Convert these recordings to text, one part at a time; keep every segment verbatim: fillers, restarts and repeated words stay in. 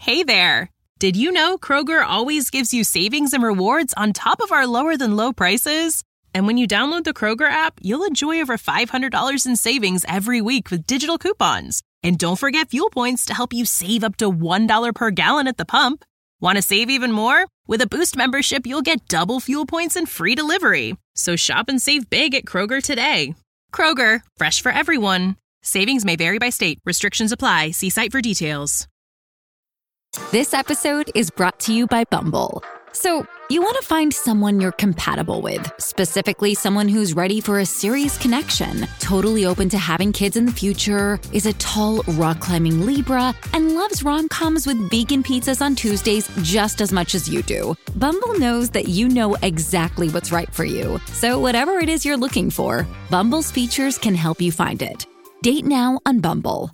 Hey there! Did you know Kroger always gives you savings and rewards on top of our lower-than-low prices? And when you download the Kroger app, you'll enjoy over five hundred dollars in savings every week with digital coupons. And don't forget fuel points to help you save up to one dollar per gallon at the pump. Want to save even more? With a Boost membership, you'll get double fuel points and free delivery. So shop and save big at Kroger today. Kroger, fresh for everyone. Savings may vary by state. Restrictions apply. See site for details. This episode is brought to you by Bumble. So, you want to find someone you're compatible with, specifically someone who's ready for a serious connection, totally open to having kids in the future, is a tall, rock-climbing Libra, and loves rom-coms with vegan pizzas on Tuesdays just as much as you do. Bumble knows that you know exactly what's right for you. So whatever it is you're looking for, Bumble's features can help you find it. Date now on Bumble.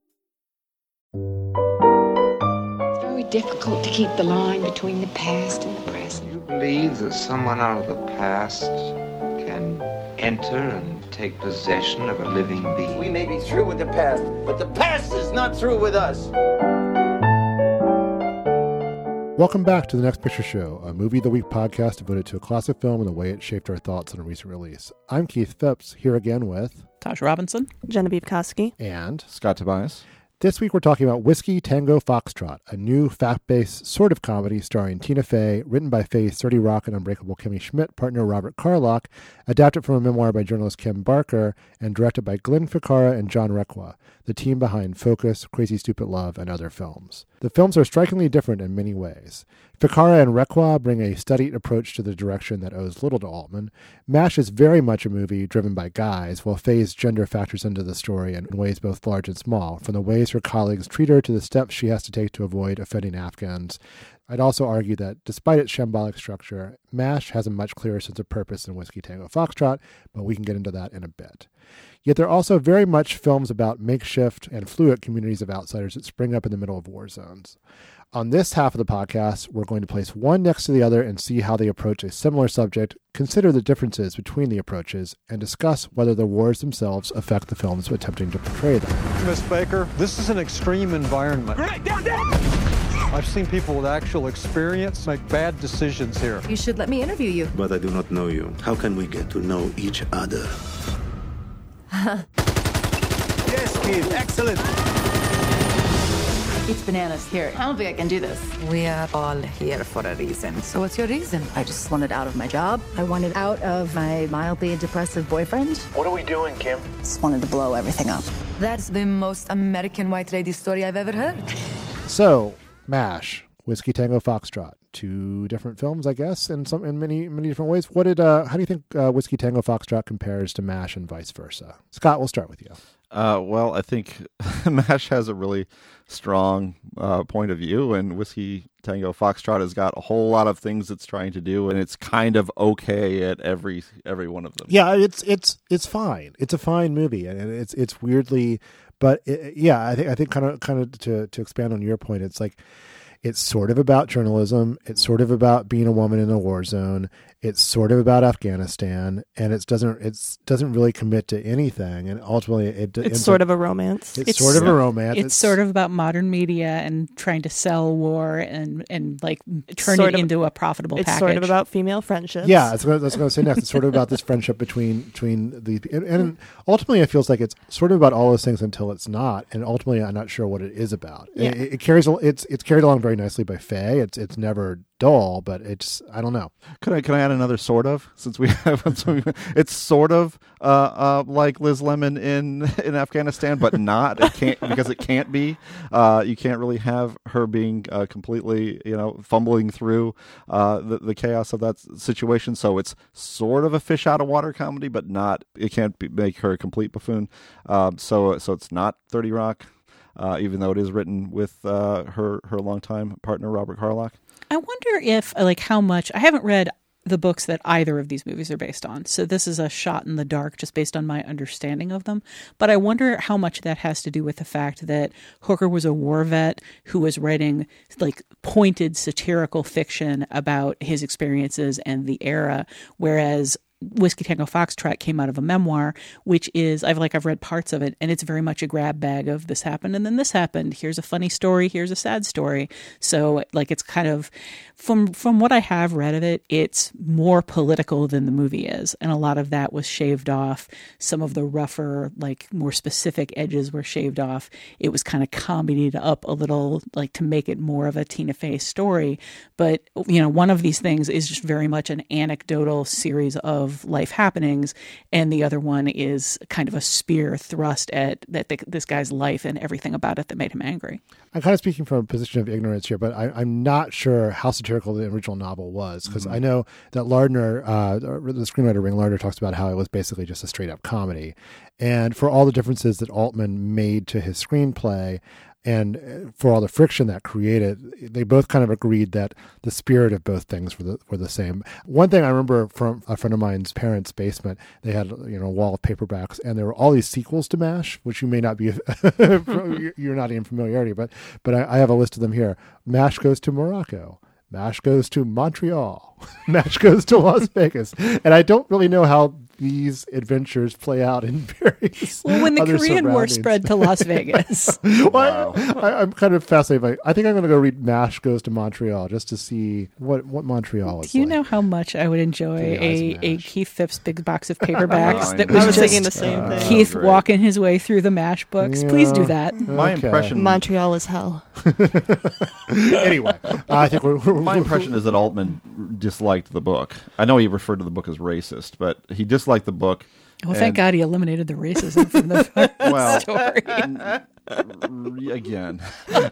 Difficult to keep the line between the past and the present. You believe that someone out of the past can enter and take possession of a living being? We may be through with the past, but the past is not through with us. Welcome back to The Next Picture Show, a Movie of the Week podcast devoted to a classic film and the way it shaped our thoughts on a recent release. I'm Keith Phipps, here again with Tosh Robinson, Genevieve Koski, and Scott Tobias. This week we're talking about Whiskey Tango Foxtrot, a new fact-based sort of comedy starring Tina Fey, written by Fey's thirty Rock and Unbreakable Kimmy Schmidt partner Robert Carlock, adapted from a memoir by journalist Kim Barker, and directed by Glenn Ficarra and John Requa, the team behind Focus, Crazy Stupid Love, and other films. The films are strikingly different in many ways. Ficarra and Requa bring a studied approach to the direction that owes little to Altman. MASH is very much a movie driven by guys, while Fey's gender factors into the story in ways both large and small, from the ways her colleagues treat her to the steps she has to take to avoid offending Afghans. I'd also argue that, despite its shambolic structure, MASH has a much clearer sense of purpose than Whiskey Tango Foxtrot, but we can get into that in a bit. Yet they're also very much films about makeshift and fluid communities of outsiders that spring up in the middle of war zones. On this half of the podcast, we're going to place one next to the other and see how they approach a similar subject, consider the differences between the approaches, and discuss whether the wars themselves affect the films attempting to portray them. Miss Baker, this is an extreme environment. Right, down, down! I've seen people with actual experience make bad decisions here. You should let me interview you. But I do not know you. How can we get to know each other? Yes, kid, excellent. It's bananas. Here, I don't think I can do this. We are all here for a reason. So what's your reason? I just wanted out of my job. I wanted out of my mildly depressive boyfriend. What are we doing, Kim? Just wanted to blow everything up. That's the most American white lady story I've ever heard. So, MASH, Whiskey Tango Foxtrot, two different films, I guess, in some in many many different ways. What did uh, how do you think uh, Whiskey Tango Foxtrot compares to MASH and vice versa? Scott, we'll start with you. Uh, well, I think MASH has a really strong uh, point of view, and Whiskey Tango Foxtrot has got a whole lot of things it's trying to do, and it's kind of okay at every every one of them. Yeah, it's it's it's fine. It's a fine movie, and it's it's weirdly, but it, yeah, I think I think kind of kind of to to expand on your point, it's like. It's sort of about journalism. It's sort of about being a woman in a war zone. It's sort of about Afghanistan, and it doesn't it's doesn't really commit to anything. And ultimately, it it's sort up, of a romance. It's, it's sort of a romance. It's, it's sort of about modern media and trying to sell war and and like turn it of, into a profitable it's package. It's sort of about female friendships. Yeah, that's what I was going to say next. It's sort of about this friendship between between the and, and ultimately, it feels like it's sort of about all those things until it's not. And ultimately, I'm not sure what it is about. Yeah. It, it carries it's it's carried along very nicely by Fey. It's it's never dull, but it's I don't know. Can I can I add another sort of since we have it's sort of uh, uh, like Liz Lemon in in Afghanistan, but not it can't because it can't be. Uh, you can't really have her being uh, completely you know fumbling through uh, the the chaos of that situation. So it's sort of a fish out of water comedy, but not. It can't be, make her a complete buffoon. Um, so so it's not thirty Rock. Uh, even though it is written with uh, her her longtime partner Robert Carlock. I wonder if like how much I haven't read the books that either of these movies are based on, so this is a shot in the dark just based on my understanding of them. But I wonder how much that has to do with the fact that Hooker was a war vet who was writing like pointed satirical fiction about his experiences and the era, whereas Whiskey Tango Foxtrot came out of a memoir, which is, I've like I've read parts of it, and it's very much a grab bag of this happened and then this happened. Here's a funny story. Here's a sad story. So like it's kind of, from from what I have read of it, it's more political than the movie is. And a lot of that was shaved off. Some of the rougher, like more specific edges were shaved off. It was kind of comedied up a little, like to make it more of a Tina Fey story. But, you know, one of these things is just very much an anecdotal series of life happenings. And the other one is kind of a spear thrust at that this guy's life and everything about it that made him angry. I'm kind of speaking from a position of ignorance here, but I, I'm not sure how satirical the original novel was, because mm-hmm. I know that Lardner, uh, the screenwriter Ring Lardner, talks about how it was basically just a straight-up comedy. And for all the differences that Altman made to his screenplay, and for all the friction that created, they both kind of agreed that the spirit of both things were the, were the same. One thing I remember from a friend of mine's parents' basement, they had, you know, a wall of paperbacks, and there were all these sequels to MASH, which you may not be, you're not in familiarity, but but I, I have a list of them here. MASH goes to Morocco. MASH goes to Montreal. MASH goes to Las Vegas. And I don't really know how these adventures play out in various well when the other Korean War spread to Las Vegas. well, wow. I, I, I'm kind of fascinated by, I think I'm going to go read MASH Goes to Montreal just to see what what Montreal is. Do you like. know how much I would enjoy a, a Keith Phipps big box of paperbacks oh, that was was just the same uh, thing. Keith oh, walking his way through the MASH books? Yeah. Please do that. My okay. impression Montreal is hell. Anyway, I think we're, we're my impression is that Altman disliked the book. I know he referred to the book as racist, but he disliked the book. Well, thank God he eliminated the racism from the well, story. Again. Uh,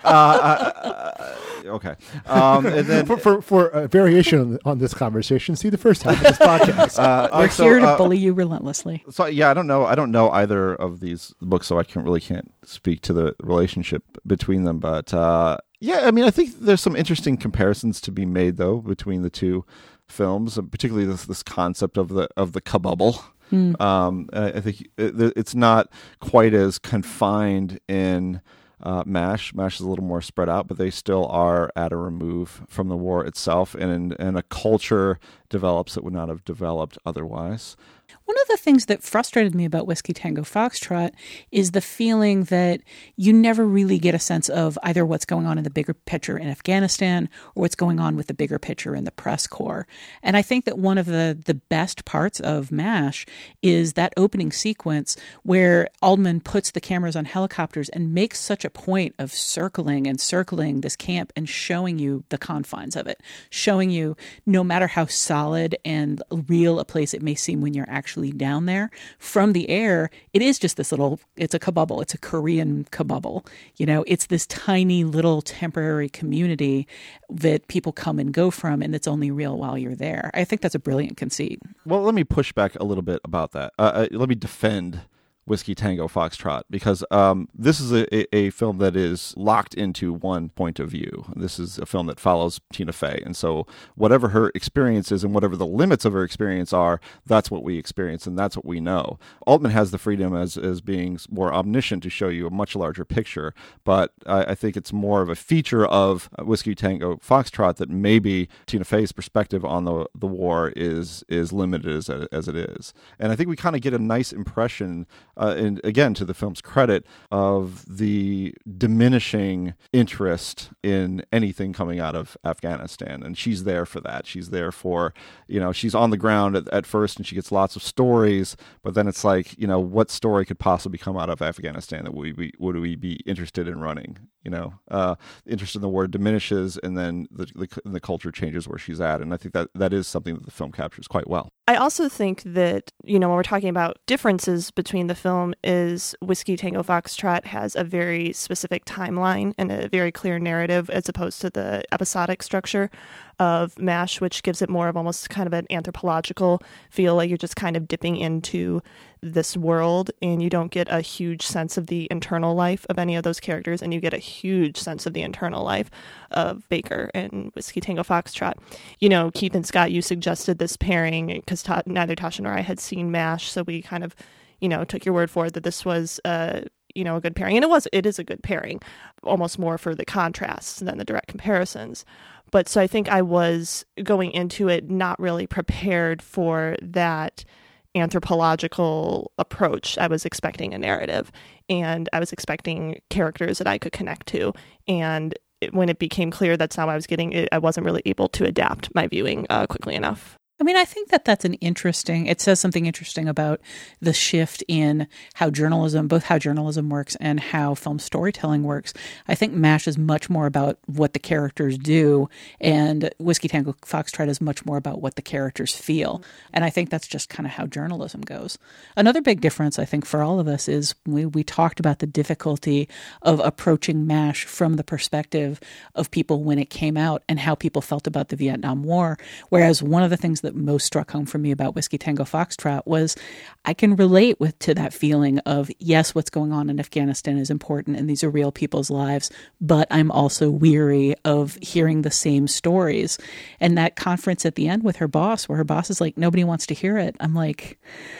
uh, okay. Um, and then, for, for, for a variation on, on this conversation, see the first half of this podcast. Uh, We're so, here to uh, bully you relentlessly. So yeah, I don't know. I don't know either of these books, so I can't really can't speak to the relationship between them. But uh, yeah, I mean, I think there's some interesting comparisons to be made though between the two films, particularly this this concept of the of the kabubble. Mm. Um, I think it's not quite as confined in uh, MASH. MASH is a little more spread out, but they still are at a remove from the war itself, and and a culture develops that would not have developed otherwise. One of the things that frustrated me about Whiskey Tango Foxtrot is the feeling that you never really get a sense of either what's going on in the bigger picture in Afghanistan or what's going on with the bigger picture in the press corps. And I think that one of the, the best parts of MASH is that opening sequence where Altman puts the cameras on helicopters and makes such a point of circling and circling this camp and showing you the confines of it, showing you no matter how solid and real a place it may seem when you're actually down there, from the air, it is just this little, it's a kabubble. It's a Korean kabubble. You know, it's this tiny little temporary community that people come and go from, and it's only real while you're there. I think that's a brilliant conceit. Well, let me push back a little bit about that. Uh, uh, let me defend Whiskey Tango Foxtrot, because um, this is a, a, a film that is locked into one point of view. This is a film that follows Tina Fey, and so whatever her experience is and whatever the limits of her experience are, that's what we experience and that's what we know. Altman has the freedom as, as being more omniscient to show you a much larger picture, but I, I think it's more of a feature of Whiskey Tango Foxtrot that maybe Tina Fey's perspective on the, the war is, is limited as, as it is. And I think we kind of get a nice impression Uh, and again, to the film's credit, of the diminishing interest in anything coming out of Afghanistan. And she's there for that. She's there for, you know, she's on the ground at, at first and she gets lots of stories, but then it's like, you know, what story could possibly come out of Afghanistan that we, we would we be interested in running? You know, uh, interest in the war diminishes, and then the, the the culture changes where she's at. And I think that that is something that the film captures quite well. I also think that, you know, when we're talking about differences between the film, is Whiskey Tango Foxtrot has a very specific timeline and a very clear narrative, as opposed to the episodic structure of MASH, which gives it more of almost kind of an anthropological feel, like you're just kind of dipping into this world and you don't get a huge sense of the internal life of any of those characters, and you get a huge sense of the internal life of Baker and Whiskey Tango Foxtrot. You know, Keith and Scott, you suggested this pairing because ta- neither Tasha nor I had seen MASH, so we kind of, you know, took your word for it that this was uh you know, a good pairing. And it was, it is a good pairing, almost more for the contrasts than the direct comparisons. But so I think I was going into it not really prepared for that anthropological approach. I was expecting a narrative, and I was expecting characters that I could connect to. And it, when it became clear that's how I was getting it, I wasn't really able to adapt my viewing uh, quickly enough. I mean, I think that that's an interesting, it says something interesting about the shift in how journalism, both how journalism works and how film storytelling works. I think MASH is much more about what the characters do, and Whiskey Tango Foxtrot is much more about what the characters feel. And I think that's just kind of how journalism goes. Another big difference, I think, for all of us is we, we talked about the difficulty of approaching MASH from the perspective of people when it came out and how people felt about the Vietnam War. Whereas one of the things that most struck home for me about Whiskey Tango Foxtrot was I can relate with to that feeling of, yes, what's going on in Afghanistan is important and these are real people's lives, but I'm also weary of hearing the same stories. And that conference at the end with her boss, where her boss is like, nobody wants to hear it. I'm like,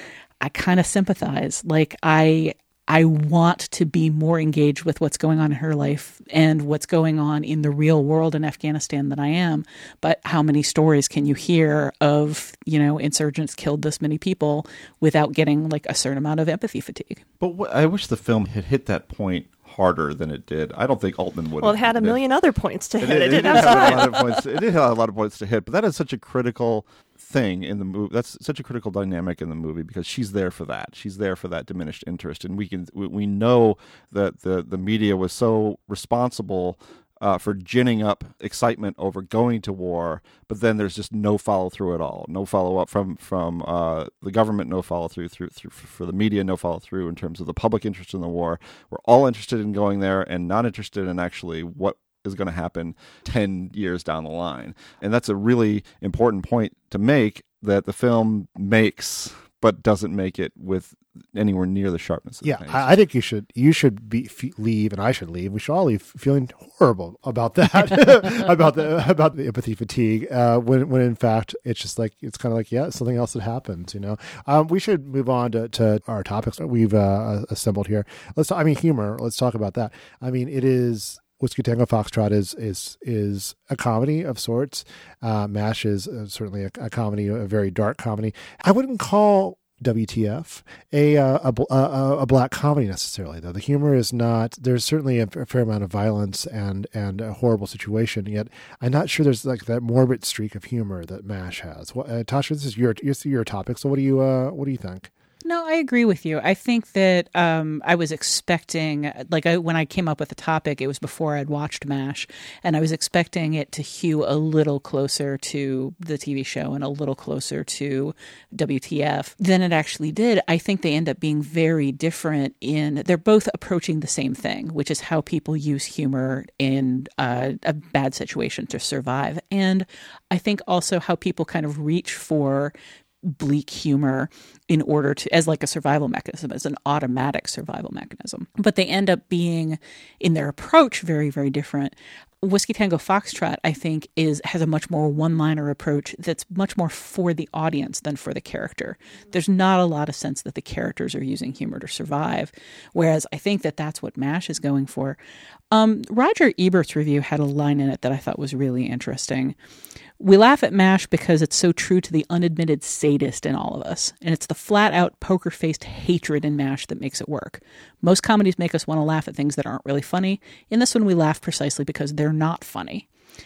I kind of sympathize. Like, I... I want to be more engaged with what's going on in her life and what's going on in the real world in Afghanistan than I am. But how many stories can you hear of, you know, insurgents killed this many people without getting like a certain amount of empathy fatigue? But wh- I wish the film had hit that point harder than it did. I don't think Altman would. Well, it had a million it, other points to it, hit. It, it, it didn't did have, have a lot of points. It did have a lot of points to hit, but that is such a critical thing in the movie. That's such a critical dynamic in the movie because she's there for that. She's there for that diminished interest, and we can we know that the the media was so responsible Uh, for ginning up excitement over going to war, but then there's just no follow through at all, no follow up from from uh, the government, no follow through through through for the media, no follow through in terms of the public interest in the war. We're all interested in going there and not interested in actually what is going to happen ten years down the line, and that's a really important point to make that the film makes, but doesn't make it with anywhere near the sharpness of yeah, the I, I think you should you should be f- leave, and I should leave. We should all leave feeling horrible about that, about the about the empathy fatigue. Uh, when when in fact it's just like it's kind of like yeah, something else that happens. You know, um, we should move on to, to our topics that we've uh, assembled here. Let's. I mean, humor. Let's talk about that. I mean, it is. Whiskey Tango Foxtrot is is is a comedy of sorts. Uh, MASH is uh, certainly a, a comedy, a very dark comedy. I wouldn't call W T F a a, a a black comedy necessarily, though. The humor is not. There's certainly a, a fair amount of violence and and a horrible situation. Yet I'm not sure there's like that morbid streak of humor that MASH has. Well, uh, Tasha, this is your this is your topic. So what do you uh, what do you think? No, I agree with you. I think that um, I was expecting, like I, when I came up with the topic, it was before I'd watched MASH, and I was expecting it to hew a little closer to the T V show and a little closer to W T F than it actually did. I think they end up being very different in, they're both approaching the same thing, which is how people use humor in uh, a bad situation to survive. And I think also how people kind of reach for bleak humor in order to, as like a survival mechanism, as an automatic survival mechanism. But they end up being, in their approach, very, very different. Whiskey Tango Foxtrot, I think, is has a much more one-liner approach that's much more for the audience than for the character. There's not a lot of sense that the characters are using humor to survive, whereas I think that that's what MASH is going for. Um, Roger Ebert's review had a line in it that I thought was really interesting. We laugh at MASH because it's so true to the unadmitted sadist in all of us, and it's the flat-out poker-faced hatred in MASH that makes it work. Most comedies make us want to laugh at things that aren't really funny. In this one, we laugh precisely because they're not funny.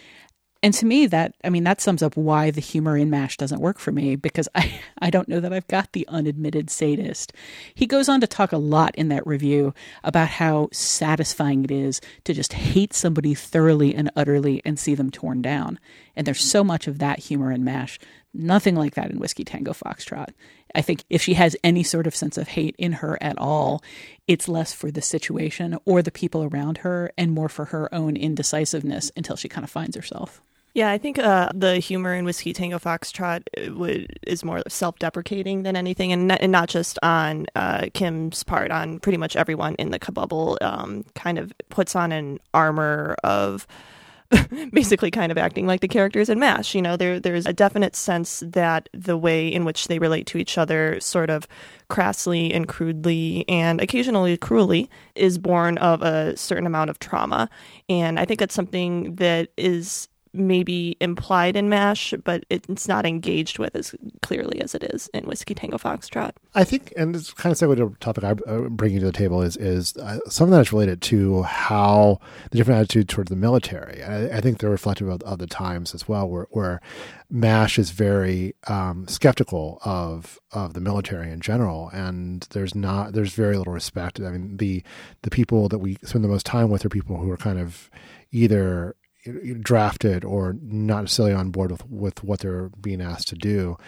And to me, that, I mean, that sums up why the humor in MASH doesn't work for me, because I, I don't know that I've got the unadmitted sadist. He goes on to talk a lot in that review about how satisfying it is to just hate somebody thoroughly and utterly and see them torn down. And there's so much of that humor in MASH. Nothing like that in Whiskey Tango Foxtrot. I think if she has any sort of sense of hate in her at all, it's less for the situation or the people around her and more for her own indecisiveness until she kind of finds herself. Yeah, I think uh, the humor in Whiskey Tango Foxtrot would, is more self-deprecating than anything, and not, and not just on uh, Kim's part, on pretty much everyone in the kabubble. Um, kind of puts on an armor of basically kind of acting like the characters in MASH. You know, there there's a definite sense that the way in which they relate to each other, sort of crassly and crudely and occasionally cruelly, is born of a certain amount of trauma. And I think that's something that is maybe implied in MASH, but it's not engaged with as clearly as it is in Whiskey Tango Foxtrot. I think, and it's kind of segue to the topic I'm bringing to the table, is is uh, something that is related to how the different attitude towards the military. I, I think they're reflective of, of the times as well, where, where MASH is very um, skeptical of of the military in general, and there's not there's very little respect. I mean, the the people that we spend the most time with are people who are kind of either drafted or not necessarily on board with, with what they're being asked to do.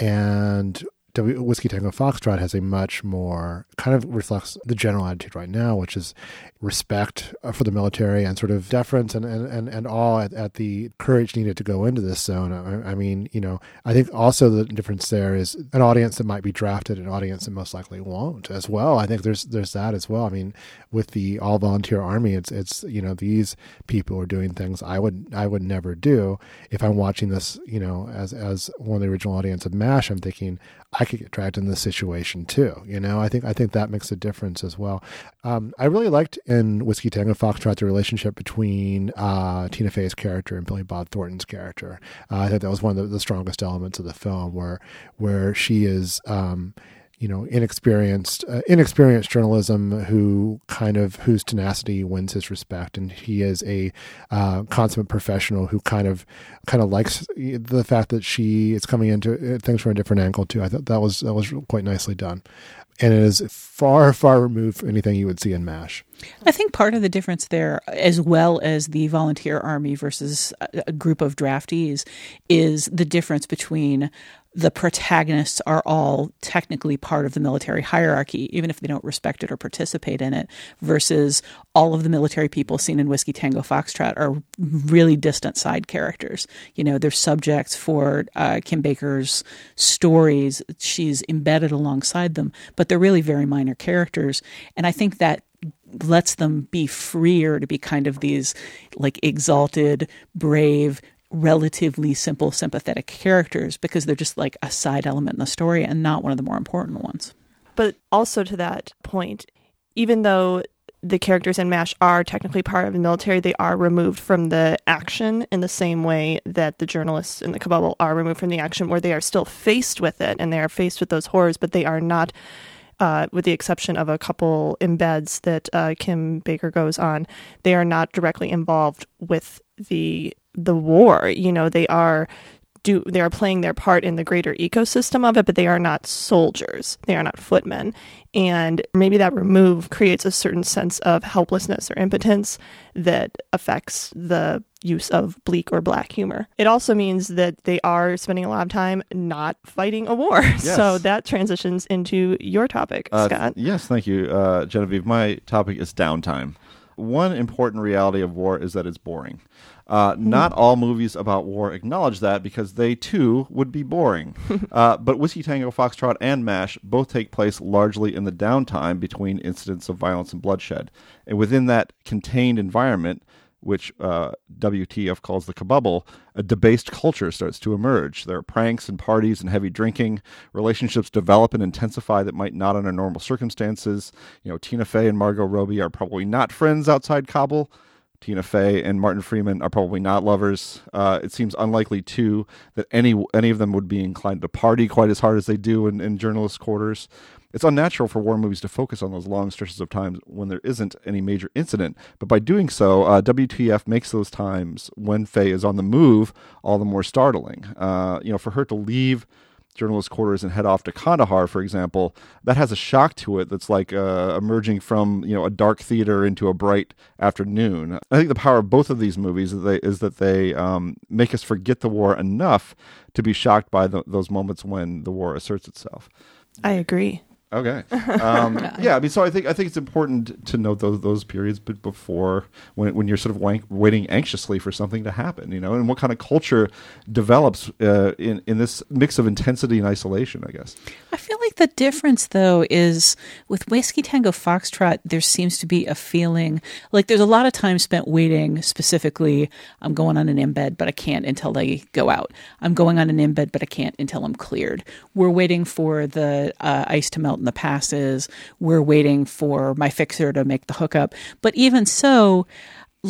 And W- Whiskey Tango Foxtrot has a much more, kind of reflects the general attitude right now, which is respect for the military and sort of deference and, and, and, and awe at, at the courage needed to go into this zone. I, I mean, you know, I think also the difference there is an audience that might be drafted, an audience that most likely won't as well. I think there's there's that as well. I mean, with the all volunteer army, it's it's you know, these people are doing things I would I would never do. If I'm watching this, you know, as as one of the original audience of MASH, I'm thinking I could get dragged in this situation too. You know, I think I think that makes a difference as well. Um, I really liked in Whiskey Tango Foxtrot the relationship between uh, Tina Fey's character and Billy Bob Thornton's character. Uh, I think that was one of the, the strongest elements of the film, where where she is, um, you know, inexperienced, uh, inexperienced journalism who kind of whose tenacity wins his respect, and he is a uh, consummate professional who kind of kind of likes the fact that she is coming into things from a different angle too. I thought that was that was quite nicely done, and it is far far removed from anything you would see in MASH. I think part of the difference there, as well as the volunteer army versus a group of draftees, is the difference between the protagonists are all technically part of the military hierarchy, even if they don't respect it or participate in it, versus all of the military people seen in Whiskey Tango Foxtrot are really distant side characters. You know, they're subjects for uh, Kim Baker's stories. She's embedded alongside them, but they're really very minor characters. And I think that lets them be freer to be kind of these like exalted, brave, relatively simple, sympathetic characters, because they're just like a side element in the story and not one of the more important ones. But also to that point, even though the characters in MASH are technically part of the military, they are removed from the action in the same way that the journalists in the Kabubble are removed from the action, where they are still faced with it and they are faced with those horrors, but they are not, uh, with the exception of a couple embeds that uh, Kim Baker goes on, they are not directly involved with the the war. You know, they are do they are playing their part in the greater ecosystem of it, but they are not soldiers. They are not footmen. And maybe that remove creates a certain sense of helplessness or impotence that affects the use of bleak or black humor. It also means that they are spending a lot of time not fighting a war. Yes. So that transitions into your topic, uh, Scott. Yes, thank you, uh, Genevieve. My topic is downtime. One important reality of war is that it's boring. Uh, not all movies about war acknowledge that, because they, too, would be boring. uh, but Whiskey Tango Foxtrot and MASH both take place largely in the downtime between incidents of violence and bloodshed. And within that contained environment, which uh, W T F calls the Kabubble, a debased culture starts to emerge. There are pranks and parties and heavy drinking. Relationships develop and intensify that might not under normal circumstances. You know, Tina Fey and Margot Robbie are probably not friends outside Kabul. Tina Fey and Martin Freeman are probably not lovers. Uh, it seems unlikely, too, that any any of them would be inclined to party quite as hard as they do in, in journalist quarters. It's unnatural for war movies to focus on those long stretches of time when there isn't any major incident. But by doing so, uh, W T F makes those times when Fey is on the move all the more startling. Uh, you know, for her to leave journalist quarters and head off to Kandahar, for example, that has a shock to it that's like uh, emerging from, you know, a dark theater into a bright afternoon. I think the power of both of these movies is, they, is that they um, make us forget the war enough to be shocked by the, those moments when the war asserts itself. I agree. Okay. Um, yeah, I mean, so I think I think it's important to note those those periods, but before when when you're sort of wank, waiting anxiously for something to happen, you know, and what kind of culture develops uh, in in this mix of intensity and isolation, I guess. I feel like the difference, though, is with Whiskey Tango Foxtrot, there seems to be a feeling like there's a lot of time spent waiting. Specifically, I'm going on an embed, but I can't until they go out. I'm going on an embed, but I can't until I'm cleared. We're waiting for the uh, ice to melt in the passes. We're waiting for my fixer to make the hookup. But even so, like,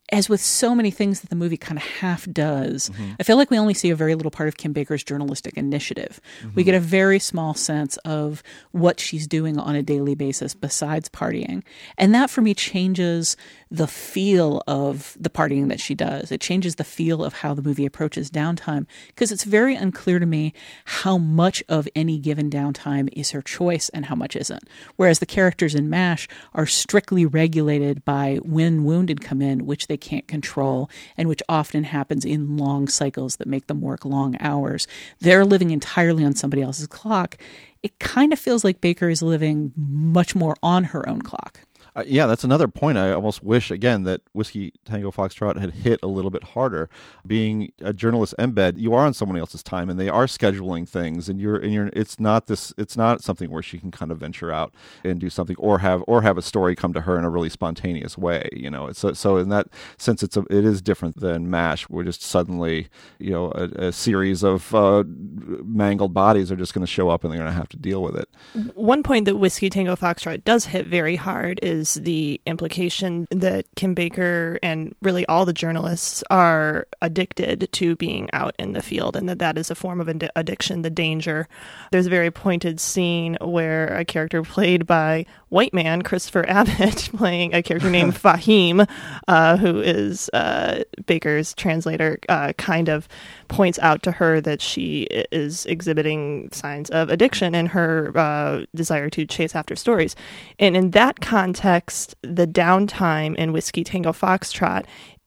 as with so many things that the movie kind of half does, Mm-hmm. I feel like we only see a very little part of Kim Baker's journalistic initiative. Mm-hmm. We get a very small sense of what she's doing on a daily basis besides partying. And that for me changes the feel of the partying that she does. It changes the feel of how the movie approaches downtime, because it's very unclear to me how much of any given downtime is her choice and how much isn't. Whereas the characters in MASH are strictly regulated by when wounded come in, which they can't control, and which often happens in long cycles that make them work long hours. They're living entirely on somebody else's clock. It kind of feels like Baker is living much more on her own clock. Uh, yeah, that's another point. I almost wish, again, that Whiskey Tango Foxtrot had hit a little bit harder. Being a journalist embed, you are on someone else's time, and they are scheduling things, and you're and you're. It's not this. It's not something where she can kind of venture out and do something, or have or have a story come to her in a really spontaneous way. You know, it's so, so in that sense, it's a, it is different than MASH, where just suddenly, you know, a, a series of uh, mangled bodies are just going to show up, and they're going to have to deal with it. One point that Whiskey Tango Foxtrot does hit very hard is the implication that Kim Baker and really all the journalists are addicted to being out in the field, and that that is a form of ad- addiction, the danger. There's a very pointed scene where a character played by white man, Christopher Abbott, playing a character named Fahim, uh, who is uh, Baker's translator, uh, kind of points out to her that she is exhibiting signs of addiction and her uh, desire to chase after stories. And in that context, the downtime in Whiskey Tango Foxtrot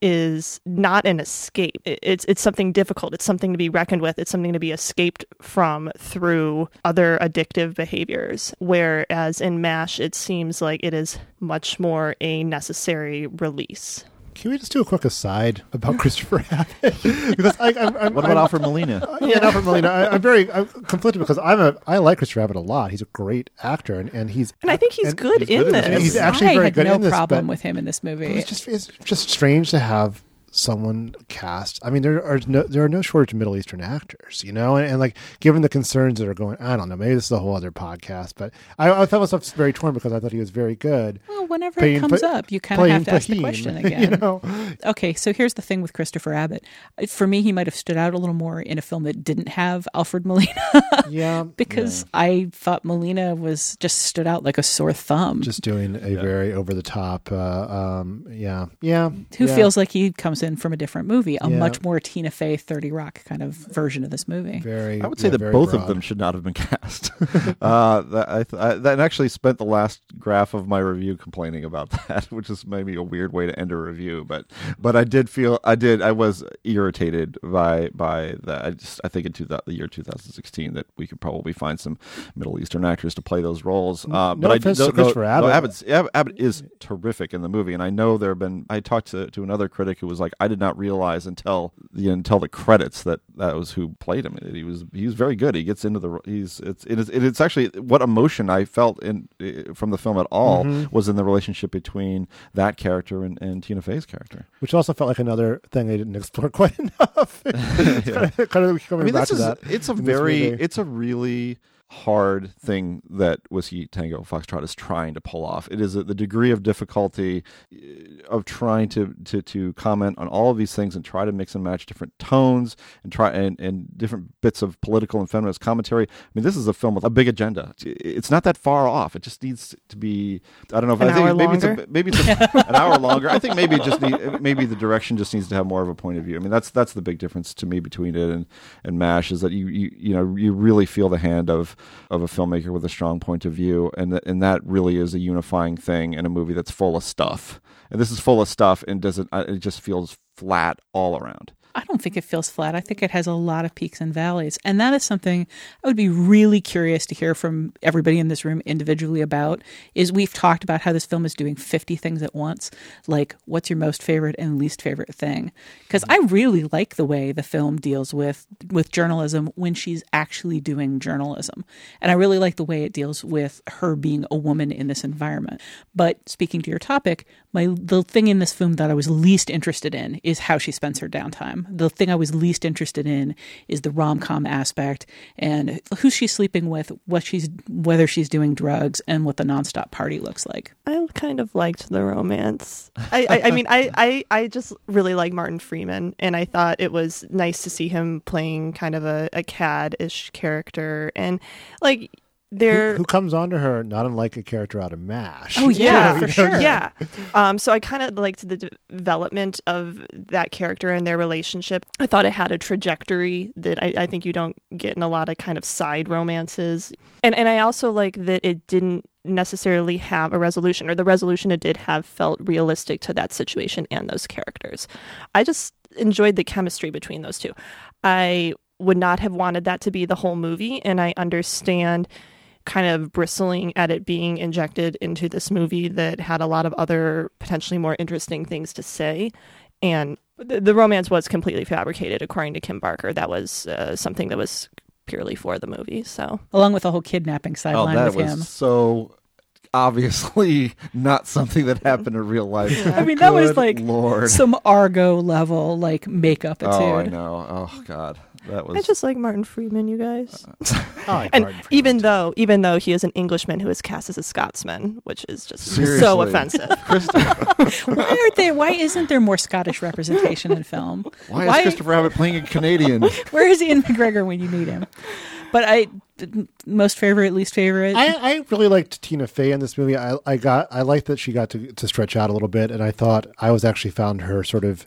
is not an escape. It's it's something difficult. It's something to be reckoned with. It's something to be escaped from through other addictive behaviors. Whereas in MASH, it seems like it is much more a necessary release. Can we just do a quick aside about Christopher Abbott? Because I, I'm, I'm, what about I'm, Alfred Molina? Uh, yeah, Alfred Molina. I, I'm very I'm conflicted because I'm a I like Christopher Abbott a lot. He's a great actor, and, and he's and I think he's and good he's in good this. In he's actually I very had good no in this. problem but, with him in this movie. It's just it's just strange to have someone cast. I mean, there are no there are no shortage of Middle Eastern actors, you know, and, and like given the concerns that are going, I don't know, maybe this is a whole other podcast, but I, I found myself very torn because I thought he was very good. Well, whenever playing, it comes play, up, you kind of have to ask the question again. You know? Okay, so here's the thing with Christopher Abbott. For me, he might have stood out a little more in a film that didn't have Alfred Molina. yeah, because yeah. I thought Molina was just stood out like a sore thumb. Just doing a yeah. very over the top. Uh, um, yeah, yeah. Who yeah. feels like he comes in from a different movie. A yeah. much more Tina Fey, thirty Rock kind of version of this movie. Very, I would say yeah, that both broad. of them should not have been cast. uh, that, I, th- I that actually spent the last graph of my review complaining about that, which is maybe a weird way to end a review. But but I did feel I did I was irritated by by that. I just I think in two, the year two thousand sixteen that we could probably find some Middle Eastern actors to play those roles. Uh, no but offense I, to Christopher Abbott. No, Abbott's, Abbott is terrific in the movie, and I know there have been. I talked to, to another critic who was like, I did not realize until the until the credits that that was who played him. He was he was very good. He gets into the he's it's it is it's actually what emotion I felt in from the film at all mm-hmm. was in the relationship between that character and, and Tina Fey's character, which also felt like another thing they didn't explore quite enough. It's yeah. kind of, kind of coming I mean, back this to is, that. It's a very it's a really hard thing that Whiskey Tango Foxtrot is trying to pull off. It is a, the degree of difficulty of trying to, to to comment on all of these things and try to mix and match different tones and try and, and different bits of political and feminist commentary. I mean, this is a film with a big agenda. It's not that far off. It just needs to be. I don't know if an I think hour maybe longer? it's a, maybe it's a, an hour longer. I think maybe it just need, maybe the direction just needs to have more of a point of view. I mean, that's that's the big difference to me between it and, and MASH is that you, you you know you really feel the hand of of a filmmaker with a strong point of view, and th- and that really is a unifying thing in a movie that's full of stuff. And this is full of stuff, and doesn't it just feels flat all around. I don't think it feels flat. I think it has a lot of peaks and valleys. And that is something I would be really curious to hear from everybody in this room individually about, is we've talked about how this film is doing fifty things at once. Like, what's your most favorite and least favorite thing? Because I really like the way the film deals with, with journalism when she's actually doing journalism. And I really like the way it deals with her being a woman in this environment. But speaking to your topic, my the thing in this film that I was least interested in is how she spends her downtime. time. The thing I was least interested in is the rom-com aspect and who she's sleeping with, what she's, whether she's doing drugs, and what the nonstop party looks like. I kind of liked the romance. I, I, I mean, I, I, I just really like Martin Freeman, and I thought it was nice to see him playing kind of a, a cad-ish character, and like. Who, who comes onto her not unlike a character out of MASH. Oh yeah, you know, for you know, sure. Yeah. Um, so I kind of liked the de- development of that character and their relationship. I thought it had a trajectory that I, I think you don't get in a lot of kind of side romances. And and I also like that it didn't necessarily have a resolution, or the resolution it did have felt realistic to that situation and those characters. I just enjoyed the chemistry between those two. I would not have wanted that to be the whole movie, and I understand kind of bristling at it being injected into this movie that had a lot of other potentially more interesting things to say. And the, the romance was completely fabricated, according to Kim Barker. That was uh, something that was purely for the movie. So, along with the whole kidnapping sideline oh, that with was him. So obviously not something that happened in real life. I mean, that Good was like Lord. some Argo level like makeup. Oh, I know. Oh God. That was... I just like Martin Freeman, you guys. like and Martin Freeman even too. though, even though he is an Englishman who is cast as a Scotsman, which is just Seriously. so offensive. Why aren't they? Why isn't there more Scottish representation in film? Why, why is Christopher Abbott playing a Canadian? Where is Ian McGregor when you need him? But I, most favorite, least favorite. I, I really liked Tina Fey in this movie. I, I got, I liked that she got to, to stretch out a little bit, and I thought I was actually found her sort of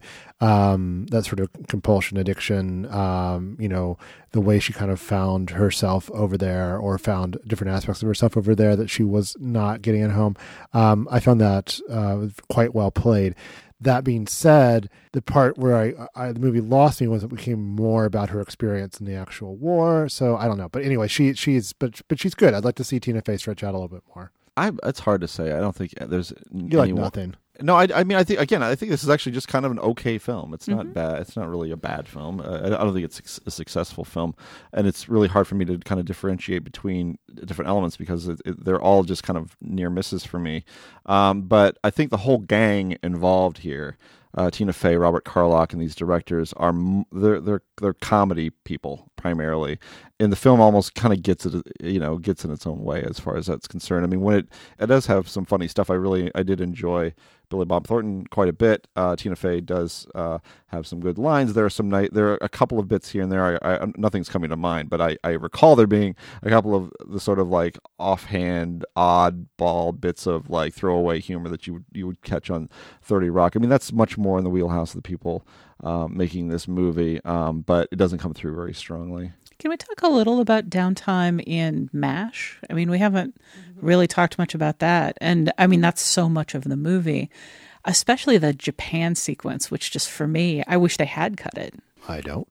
um, that sort of compulsion addiction. Um, you know, the way she kind of found herself over there, or found different aspects of herself over there that she was not getting at home. Um, I found that uh, quite well played. That being said, the part where I, I the movie lost me was it became more about her experience in the actual war. So I don't know, but anyway, she she's but but she's good. I'd like to see Tina Fey stretch out a little bit more. I it's hard to say. I don't think there's you like nothing. No, I, I mean, I think again, I think this is actually just kind of an okay film. It's not Mm-hmm. bad. It's not really a bad film. Uh, I don't think it's a successful film, and it's really hard for me to kind of differentiate between different elements because it, it, they're all just kind of near misses for me. Um, but I think the whole gang involved here, uh, Tina Fey, Robert Carlock, and these directors are they're they're they're comedy people primarily, and the film almost kind of gets it, you know, gets in its own way as far as that's concerned. I mean, when it it does have some funny stuff. I really I did enjoy Billy Bob Thornton quite a bit. Uh, Tina Fey does uh, have some good lines. There are some night. There are a couple of bits here and there. I, I, nothing's coming to mind, but I, I recall there being a couple of the sort of like offhand, oddball bits of like throwaway humor that you would you would catch on thirty Rock. I mean, that's much more in the wheelhouse of the people um, making this movie, um, but it doesn't come through very strongly. Can we talk a little about downtime in MASH? I mean, we haven't really talked much about that. And I mean, that's so much of the movie, especially the Japan sequence, which just for me, I wish they had cut it. I don't.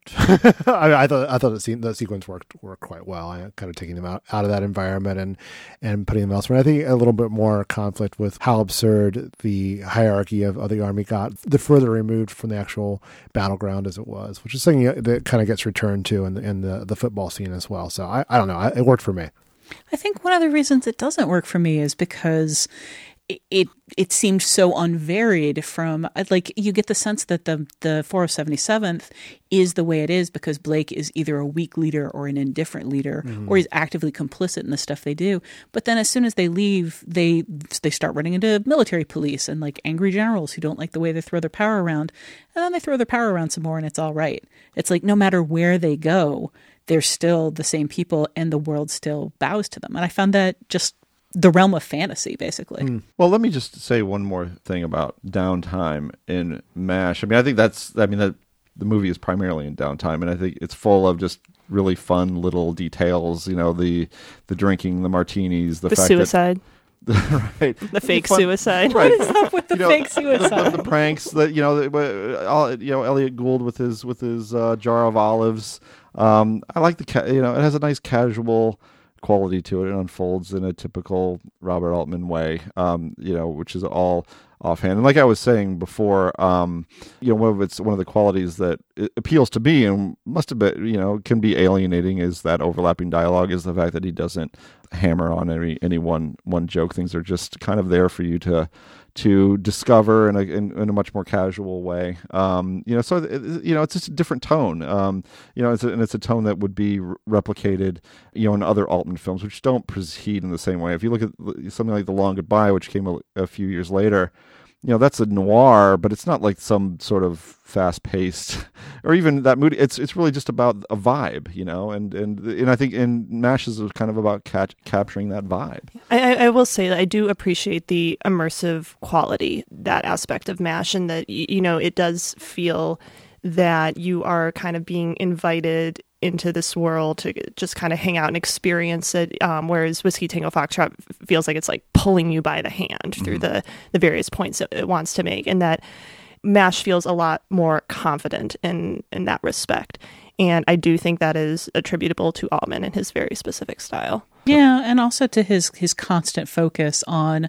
I, I thought I thought the, scene, the sequence worked worked quite well. I kind of taking them out, out of that environment and and putting them elsewhere. And I think a little bit more conflict with how absurd the hierarchy of, of the army got, the further removed from the actual battleground as it was, which is something that kind of gets returned to in the, in the, the football scene as well. So I, I don't know. I, it worked for me. I think one of the reasons it doesn't work for me is because it it, it seemed so unvaried from, like, you get the sense that the, the four oh seventy-seventh is the way it is because Blake is either a weak leader or an indifferent leader, mm-hmm. or he's actively complicit in the stuff they do. But then as soon as they leave, they they start running into military police and like angry generals who don't like the way they throw their power around. And then they throw their power around some more and it's all right. It's like no matter where they go, they're still the same people and the world still bows to them. And I found that just the realm of fantasy, basically. Mm. Well, let me just say one more thing about downtime in MASH. I mean, I think that's, I mean, that the movie is primarily in downtime, and I think it's full of just really fun little details, you know, the the drinking, the martinis, the, the fact suicide. That, right. The fake fun, suicide. Right. What is up with the you know, fake suicide? The, the pranks that, you know, the, all, you know, Elliot Gould with his with his uh, jar of olives. Um, I like the, ca- you know, it has a nice casual quality to it. It unfolds in a typical Robert Altman way, um, you know, which is all offhand. And like I was saying before, um, you know, one of it's one of the qualities that it appeals to me and must have been, you know, can be alienating is that overlapping dialogue, is the fact that he doesn't hammer on any any one one joke. Things are just kind of there for you to to discover in a in, in a much more casual way. Um, you know, so it, you know, it's just a different tone. Um, you know, it's a, and it's a tone that would be re- replicated, you know, in other Altman films, which don't proceed in the same way. If you look at something like The Long Goodbye, which came a, a few years later, you know, that's a noir, but it's not like some sort of fast-paced, or even that moody. It's it's really just about a vibe, you know, and and and I think and MASH is kind of about catch, capturing that vibe. I, I will say that I do appreciate the immersive quality, that aspect of MASH, and that, you know, it does feel that you are kind of being invited into this world to just kind of hang out and experience it, um, whereas Whiskey Tango Foxtrot feels like it's like pulling you by the hand mm-hmm. through the, the various points that it wants to make, and that MASH feels a lot more confident in, in that respect. And I do think that is attributable to Altman and his very specific style. Yeah, and also to his his constant focus on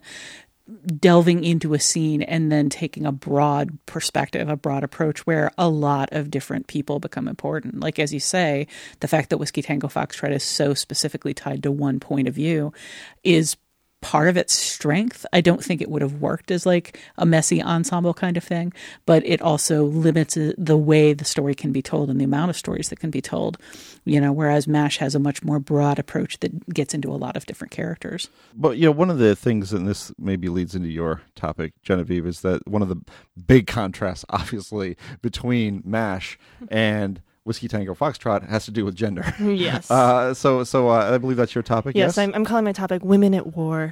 delving into a scene and then taking a broad perspective, a broad approach where a lot of different people become important. Like, as you say, the fact that Whiskey Tango Foxtrot is so specifically tied to one point of view is part of its strength. I don't think it would have worked as like a messy ensemble kind of thing, but it also limits the way the story can be told and the amount of stories that can be told, you know, whereas MASH has a much more broad approach that gets into a lot of different characters. But, you know, one of the things, and this maybe leads into your topic, Genevieve, is that one of the big contrasts, obviously, between MASH and Whiskey Tango Foxtrot has to do with gender. Yes. Uh, so so uh, I believe that's your topic, yes? Yes, I'm, I'm calling my topic Women at War.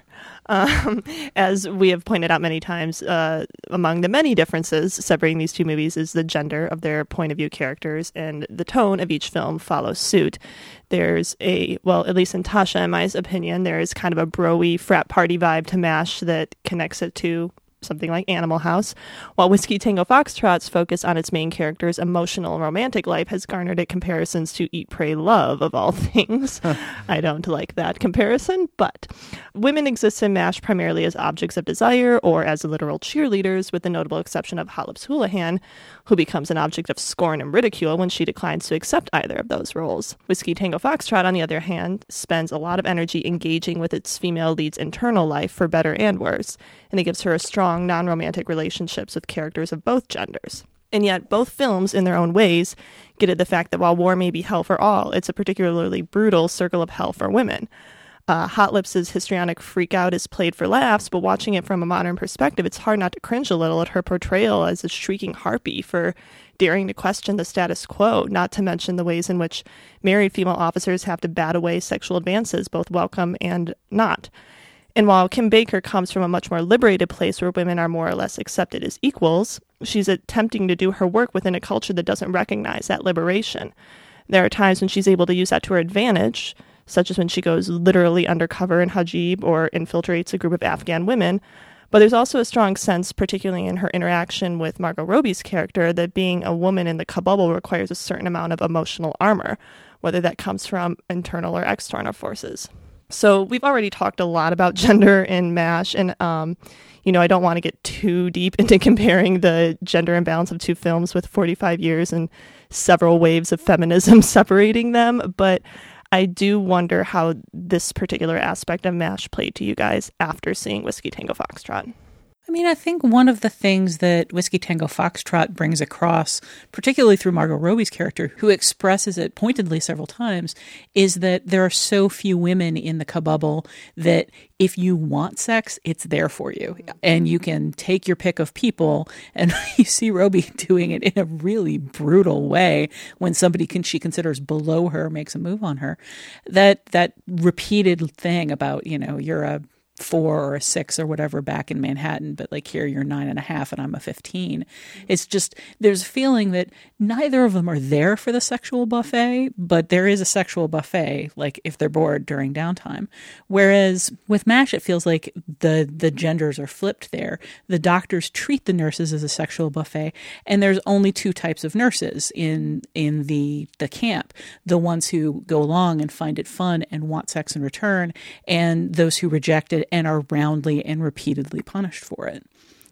Um, as we have pointed out many times, uh, among the many differences separating these two movies is the gender of their point of view characters, and the tone of each film follows suit. There's a, well, at least in Tasha and my opinion, there is kind of a bro-y frat party vibe to MASH that connects it to something like Animal House, while Whiskey Tango Foxtrot's focus on its main character's emotional and romantic life has garnered it comparisons to Eat, Pray, Love, of all things. I don't like that comparison, but women exist in MASH primarily as objects of desire or as literal cheerleaders, with the notable exception of Hot Lips Houlihan, who becomes an object of scorn and ridicule when she declines to accept either of those roles. Whiskey Tango Foxtrot, on the other hand, spends a lot of energy engaging with its female lead's internal life, for better and worse, and it gives her a strong non-romantic relationships with characters of both genders. And yet both films, in their own ways, get at the fact that while war may be hell for all, it's a particularly brutal circle of hell for women. Uh, Hot Lips' histrionic freakout is played for laughs, but watching it from a modern perspective, it's hard not to cringe a little at her portrayal as a shrieking harpy for daring to question the status quo, not to mention the ways in which married female officers have to bat away sexual advances, both welcome and not. And while Kim Baker comes from a much more liberated place where women are more or less accepted as equals, she's attempting to do her work within a culture that doesn't recognize that liberation. There are times when she's able to use that to her advantage, such as when she goes literally undercover in Hajib or infiltrates a group of Afghan women. But there's also a strong sense, particularly in her interaction with Margot Robbie's character, that being a woman in the Kabul requires a certain amount of emotional armor, whether that comes from internal or external forces. So we've already talked a lot about gender in MASH, and, um, you know, I don't want to get too deep into comparing the gender imbalance of two films with forty-five years and several waves of feminism separating them, but I do wonder how this particular aspect of MASH played to you guys after seeing Whiskey Tango Foxtrot. I mean, I think one of the things that Whiskey Tango Foxtrot brings across, particularly through Margot Robbie's character, who expresses it pointedly several times, is that there are so few women in the kabubble that if you want sex, it's there for you. And you can take your pick of people, and you see Robbie doing it in a really brutal way when somebody can she considers below her makes a move on her. That that repeated thing about, you know, you're a four or a six or whatever back in Manhattan, but like here you're nine and a half and I'm a fifteen. It's just, there's a feeling that neither of them are there for the sexual buffet, but there is a sexual buffet, like if they're bored during downtime. Whereas with MASH, it feels like the, the genders are flipped there. The doctors treat the nurses as a sexual buffet, and there's only two types of nurses in, in the, the camp. The ones who go along and find it fun and want sex in return, and those who reject it and are roundly and repeatedly punished for it.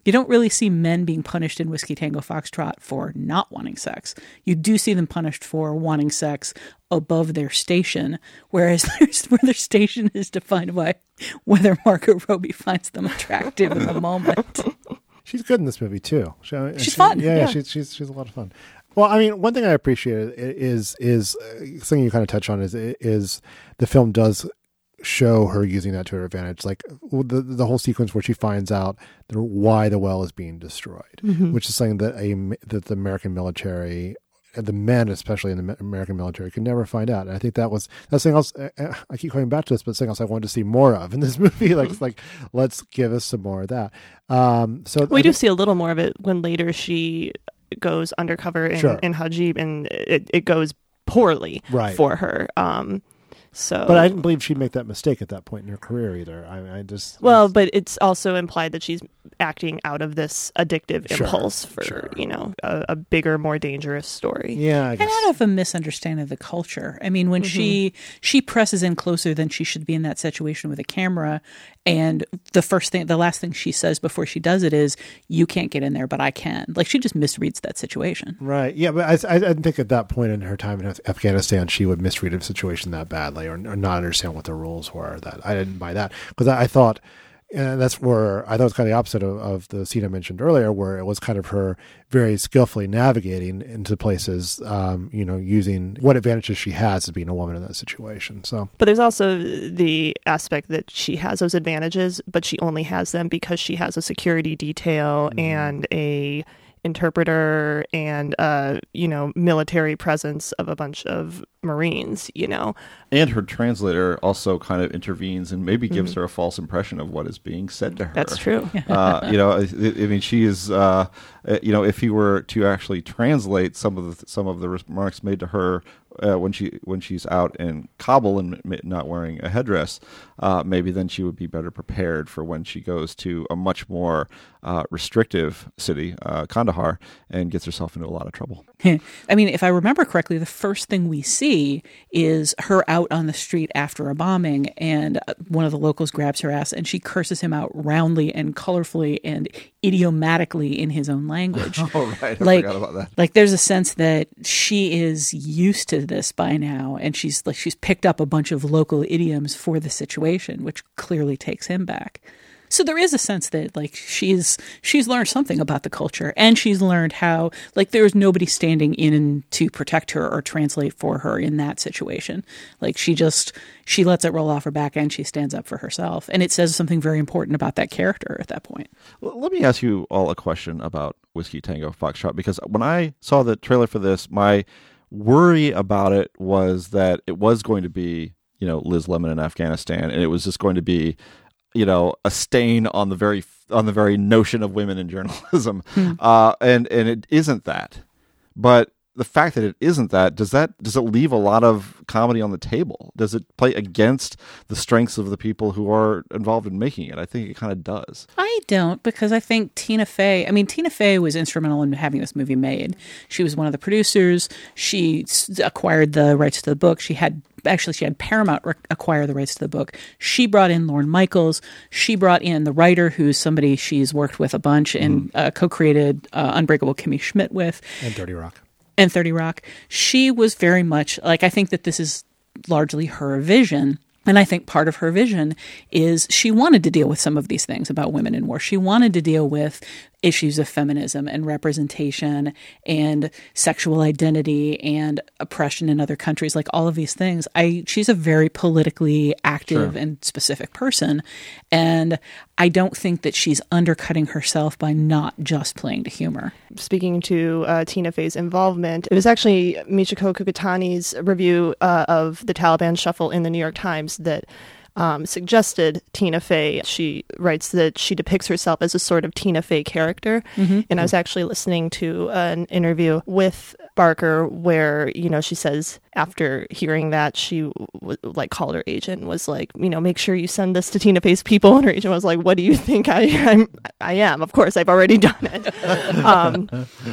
You don't really see men being punished in Whiskey Tango Foxtrot for not wanting sex. You do see them punished for wanting sex above their station, whereas where their station is defined by whether Margot Robbie finds them attractive in the moment. She's good in this movie too. She, she's she, fun. Yeah, yeah. She's, she's she's a lot of fun. Well, I mean, one thing I appreciate is is uh, something you kind of touch on is is the film does show her using that to her advantage, like the the whole sequence where she finds out the, why the well is being destroyed, mm-hmm. which is something that a that the American military, the men especially in the American military, could never find out. And I think that was that's something else. I keep coming back to this, but something else I wanted to see more of in this movie. Like, like let's give us some more of that. Um, so we I do think, see a little more of it when later she goes undercover in, sure. in Hajib, and it, it goes poorly right. for her. Um, So, but I didn't believe she'd make that mistake at that point in her career either. I, I just well, was... but it's also implied that she's acting out of this addictive sure, impulse for sure. you know a, a bigger, more dangerous story. Yeah, I and guess. out of a misunderstanding of the culture. I mean, when mm-hmm. she she presses in closer than she should be in that situation with a camera, and the first thing, the last thing she says before she does it is, "You can't get in there, but I can." Like, she just misreads that situation. Right. Yeah, but I, I didn't think at that point in her time in Afghanistan she would misread a situation that badly, or, or not understand what the rules were. That I didn't buy that, because I, I thought, and that's where I thought it was kind of the opposite of, of the scene I mentioned earlier, where it was kind of her very skillfully navigating into places, um, you know, using what advantages she has as being a woman in that situation. So, but there's also the aspect that she has those advantages, but she only has them because she has a security detail mm-hmm. and a interpreter and uh you know military presence of a bunch of Marines, you know, and her translator also kind of intervenes and maybe gives mm-hmm. her a false impression of what is being said to her. That's true. uh you know, I, I mean, she is uh you know, if he were to actually translate some of the some of the remarks made to her Uh, when she when she's out in Kabul and m- not wearing a headdress, uh, maybe then she would be better prepared for when she goes to a much more uh, restrictive city, uh, Kandahar, and gets herself into a lot of trouble. I mean, if I remember correctly, the first thing we see is her out on the street after a bombing, and one of the locals grabs her ass, and she curses him out roundly and colorfully and idiomatically in his own language. Oh, right. I like, forgot about that. Like, there's a sense that she is used to this by now, and she's like she's picked up a bunch of local idioms for the situation, which clearly takes him back. So there is a sense that like she's she's learned something about the culture, and she's learned how like there's nobody standing in to protect her or translate for her in that situation. Like she just she lets it roll off her back and she stands up for herself, and it says something very important about that character at that point. Well, let me ask you all a question about Whiskey Tango Foxtrot, because when I saw the trailer for this, my worry about it was that it was going to be, you know, Liz Lemon in Afghanistan, and it was just going to be, you know, a stain on the very on the very notion of women in journalism, hmm. uh, and and it isn't that. But the fact that it isn't that, does that does it leave a lot of comedy on the table? Does it play against the strengths of the people who are involved in making it? I think it kind of does. I don't, because I think Tina Fey, I mean, Tina Fey was instrumental in having this movie made. She was one of the producers. She acquired the rights to the book. She had Actually, she had Paramount rec- acquire the rights to the book. She brought in Lorne Michaels. She brought in the writer, who's somebody she's worked with a bunch and mm. uh, co-created uh, Unbreakable Kimmy Schmidt with. And thirty Rock. And thirty Rock. She was very much, like, I think that this is largely her vision. And I think part of her vision is she wanted to deal with some of these things about women in war. She wanted to deal with issues of feminism and representation and sexual identity and oppression in other countries, like all of these things. I she's a very politically active sure. and specific person. And I don't think that she's undercutting herself by not just playing to humor. Speaking to uh, Tina Fey's involvement, it was actually Michiko Kukutani's review uh, of the Taliban Shuffle in the New York Times that Um, suggested Tina Fey. She writes that she depicts herself as a sort of Tina Fey character. Mm-hmm. And I was actually listening to an interview with Barker where, you know, she says after hearing that, she w- like called her agent and was like, you know, make sure you send this to Tina Fey's people. And her agent was like, what do you think I I'm, I am? Of course, I've already done it. um,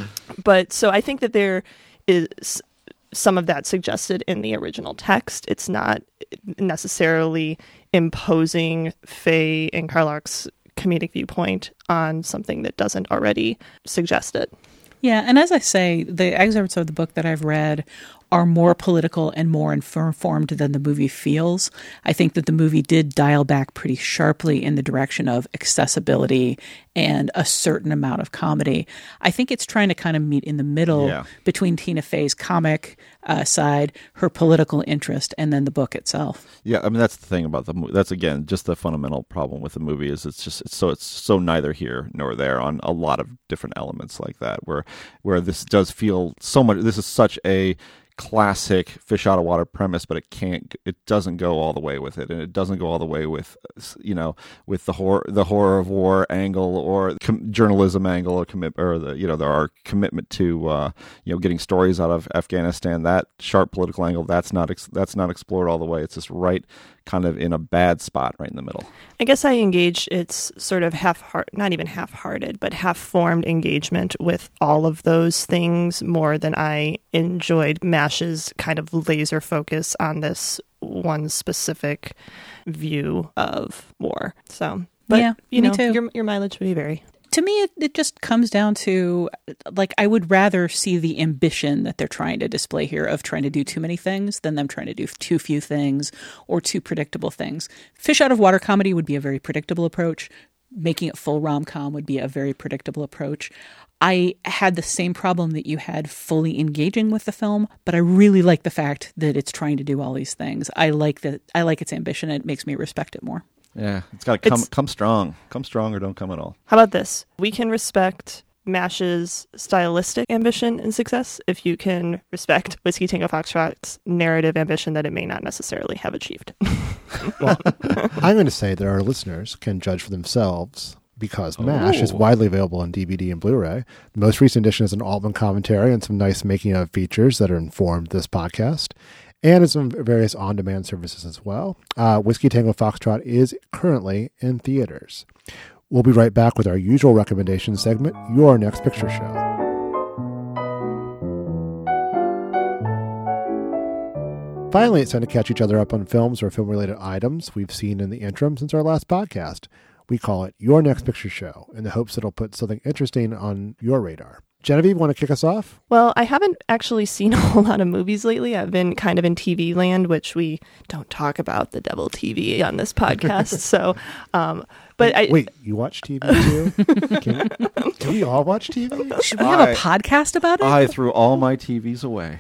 but so I think that there is some of that suggested in the original text. It's not necessarily imposing Faye and Carlock's comedic viewpoint on something that doesn't already suggest it. Yeah, and as I say, the excerpts of the book that I've read are more political and more informed than the movie feels. I think that the movie did dial back pretty sharply in the direction of accessibility and a certain amount of comedy. I think it's trying to kind of meet in the middle Yeah. between Tina Fey's comic uh, side, her political interest, and then the book itself. Yeah, I mean that's the thing about the movie. That's again just the fundamental problem with the movie is it's just it's so it's so neither here nor there on a lot of different elements like that. Where where this does feel so much. This is such a classic fish out of water premise, but it can't it doesn't go all the way with it, and it doesn't go all the way with you know with the horror the horror of war angle or com- journalism angle or commit or the you know there are commitment to uh you know getting stories out of Afghanistan. That sharp political angle, that's not ex- that's not explored all the way. It's just right kind of in a bad spot right in the middle. I guess I engage its sort of half heart not even half-hearted, but half-formed engagement with all of those things more than I enjoyed MASH's kind of laser focus on this one specific view of war. So, but Yeah, you me know, too. your your mileage may vary. To me, it, it just comes down to, like, I would rather see the ambition that they're trying to display here of trying to do too many things than them trying to do too few things or too predictable things. Fish out of water comedy would be a very predictable approach. Making it full rom-com would be a very predictable approach. I had the same problem that you had fully engaging with the film, but I really like the fact that it's trying to do all these things. I like that. I like its ambition. And it makes me respect it more. Yeah, it's got to come It's- come strong, come strong or don't come at all. How about this? We can respect MASH's stylistic ambition and success if you can respect Whiskey Tango Foxtrot's narrative ambition that it may not necessarily have achieved. Well, I'm going to say that our listeners can judge for themselves because MASH is Ooh. widely available on D V D and Blu-ray. The most recent edition is an Altman commentary and some nice making of features that are informed this podcast. And it's on various on-demand services as well. Uh, Whiskey Tango Foxtrot is currently in theaters. We'll be right back with our usual recommendation segment, Your Next Picture Show. Finally, it's time to catch each other up on films or film-related items we've seen in the interim since our last podcast. We call it Your Next Picture Show in the hopes it'll put something interesting on your radar. Genevieve, want to kick us off? Well, I haven't actually seen a whole lot of movies lately. I've been kind of in T V land, which we don't talk about the devil T V on this podcast. so, um, but wait, I wait, you watch T V too? can, can we all watch T V? Should we have I- a podcast about it? I threw all my T Vs away.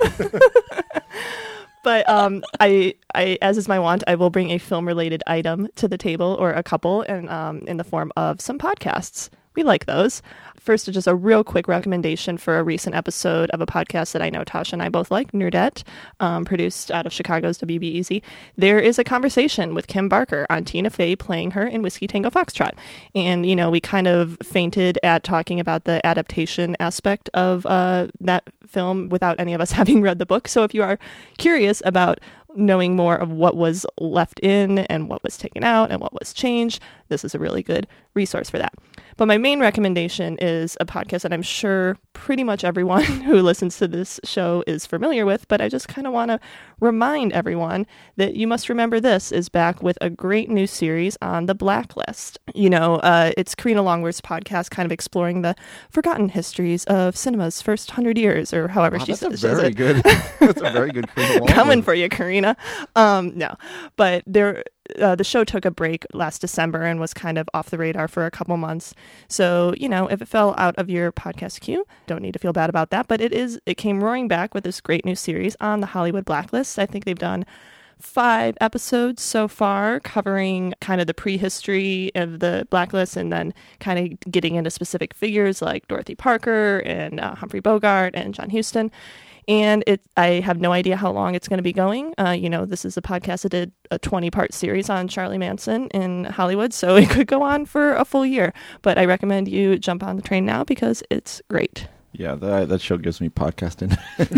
But um, I, I, as is my wont, I will bring a film-related item to the table, or a couple, and um, in the form of some podcasts. We like those. First, just a real quick recommendation for a recent episode of a podcast that I know Tasha and I both like, Nerdette, um, produced out of Chicago's W B E Z. There is a conversation with Kim Barker on Tina Fey playing her in Whiskey Tango Foxtrot. And, you know, we kind of fainted at talking about the adaptation aspect of uh, that film without any of us having read the book. So if you are curious about knowing more of what was left in and what was taken out and what was changed, this is a really good resource for that. But my main recommendation is a podcast that I'm sure pretty much everyone who listens to this show is familiar with, but I just kind of want to remind everyone that You Must Remember This is back with a great new series on The Blacklist. You know, uh, it's Karina Longworth's podcast kind of exploring the forgotten histories of cinema's first hundred years, or however Wow, she that's says a says very it. good. That's a very good. Karina Coming Longworth. for you, Karina. Um, no, but there, uh, the show took a break last December and was kind of off the radar for a couple months. So, you know, if it fell out of your podcast queue, don't need to feel bad about that. But it is, it came roaring back with this great new series on the Hollywood Blacklist. I think they've done five episodes so far, covering kind of the prehistory of the Blacklist and then kind of getting into specific figures like Dorothy Parker and uh, Humphrey Bogart and John Huston. And it, I have no idea how long it's going to be going. Uh, you know, this is a podcast that did a twenty-part series on Charlie Manson in Hollywood, so it could go on for a full year. But I recommend you jump on the train now because it's great. Yeah, that that show gives me podcasting.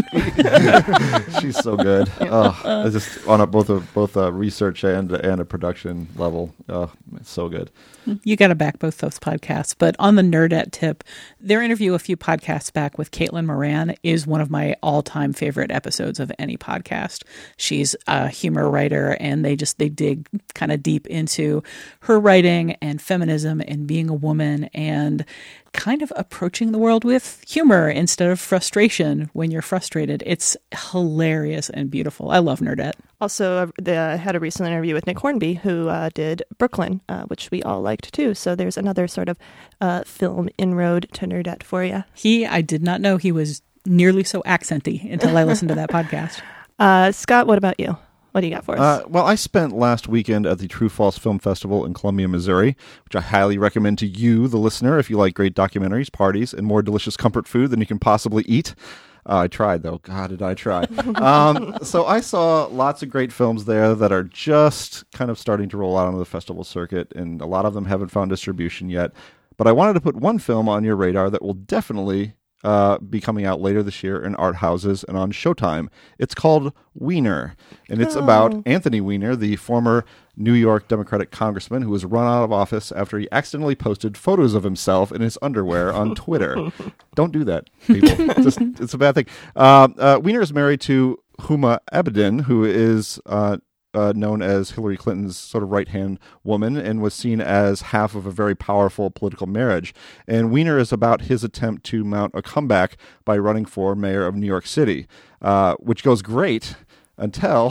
She's so good. Oh, it's just on a, both a both a research and and a production level. Oh, it's so good. You got to back both those podcasts. But on the Nerdette tip, their interview a few podcasts back with Caitlin Moran is one of my all-time favorite episodes of any podcast. She's a humor writer, and they just they dig kind of deep into her writing and feminism and being a woman and kind of approaching the world with humor instead of frustration when you're frustrated. It's hilarious and beautiful. I love Nerdette. Also, I uh, had a recent interview with Nick Hornby, who uh, did Brooklyn, uh, which we all liked too. So there's another sort of uh, film inroad to Nerdette for you. He, I did not know he was nearly so accenty until I listened to that podcast. Uh, Scott, what about you? What do you got for us? Uh, well, I spent last weekend at the True False Film Festival in Columbia, Missouri, which I highly recommend to you, the listener, if you like great documentaries, parties, and more delicious comfort food than you can possibly eat. Uh, I tried, though. God, did I try. um, so I saw lots of great films there that are just kind of starting to roll out onto the festival circuit, and a lot of them haven't found distribution yet. But I wanted to put one film on your radar that will definitely Uh, be coming out later this year in art houses and on Showtime. It's called Weiner, and it's oh. about Anthony Weiner, the former New York Democratic congressman who was run out of office after he accidentally posted photos of himself in his underwear on Twitter. Don't do that, people. Just, it's a bad thing. Uh, uh, Weiner is married to Huma Abedin, who is uh, Uh, known as Hillary Clinton's sort of right-hand woman and was seen as half of a very powerful political marriage. And Weiner is about his attempt to mount a comeback by running for mayor of New York City, uh, which goes great until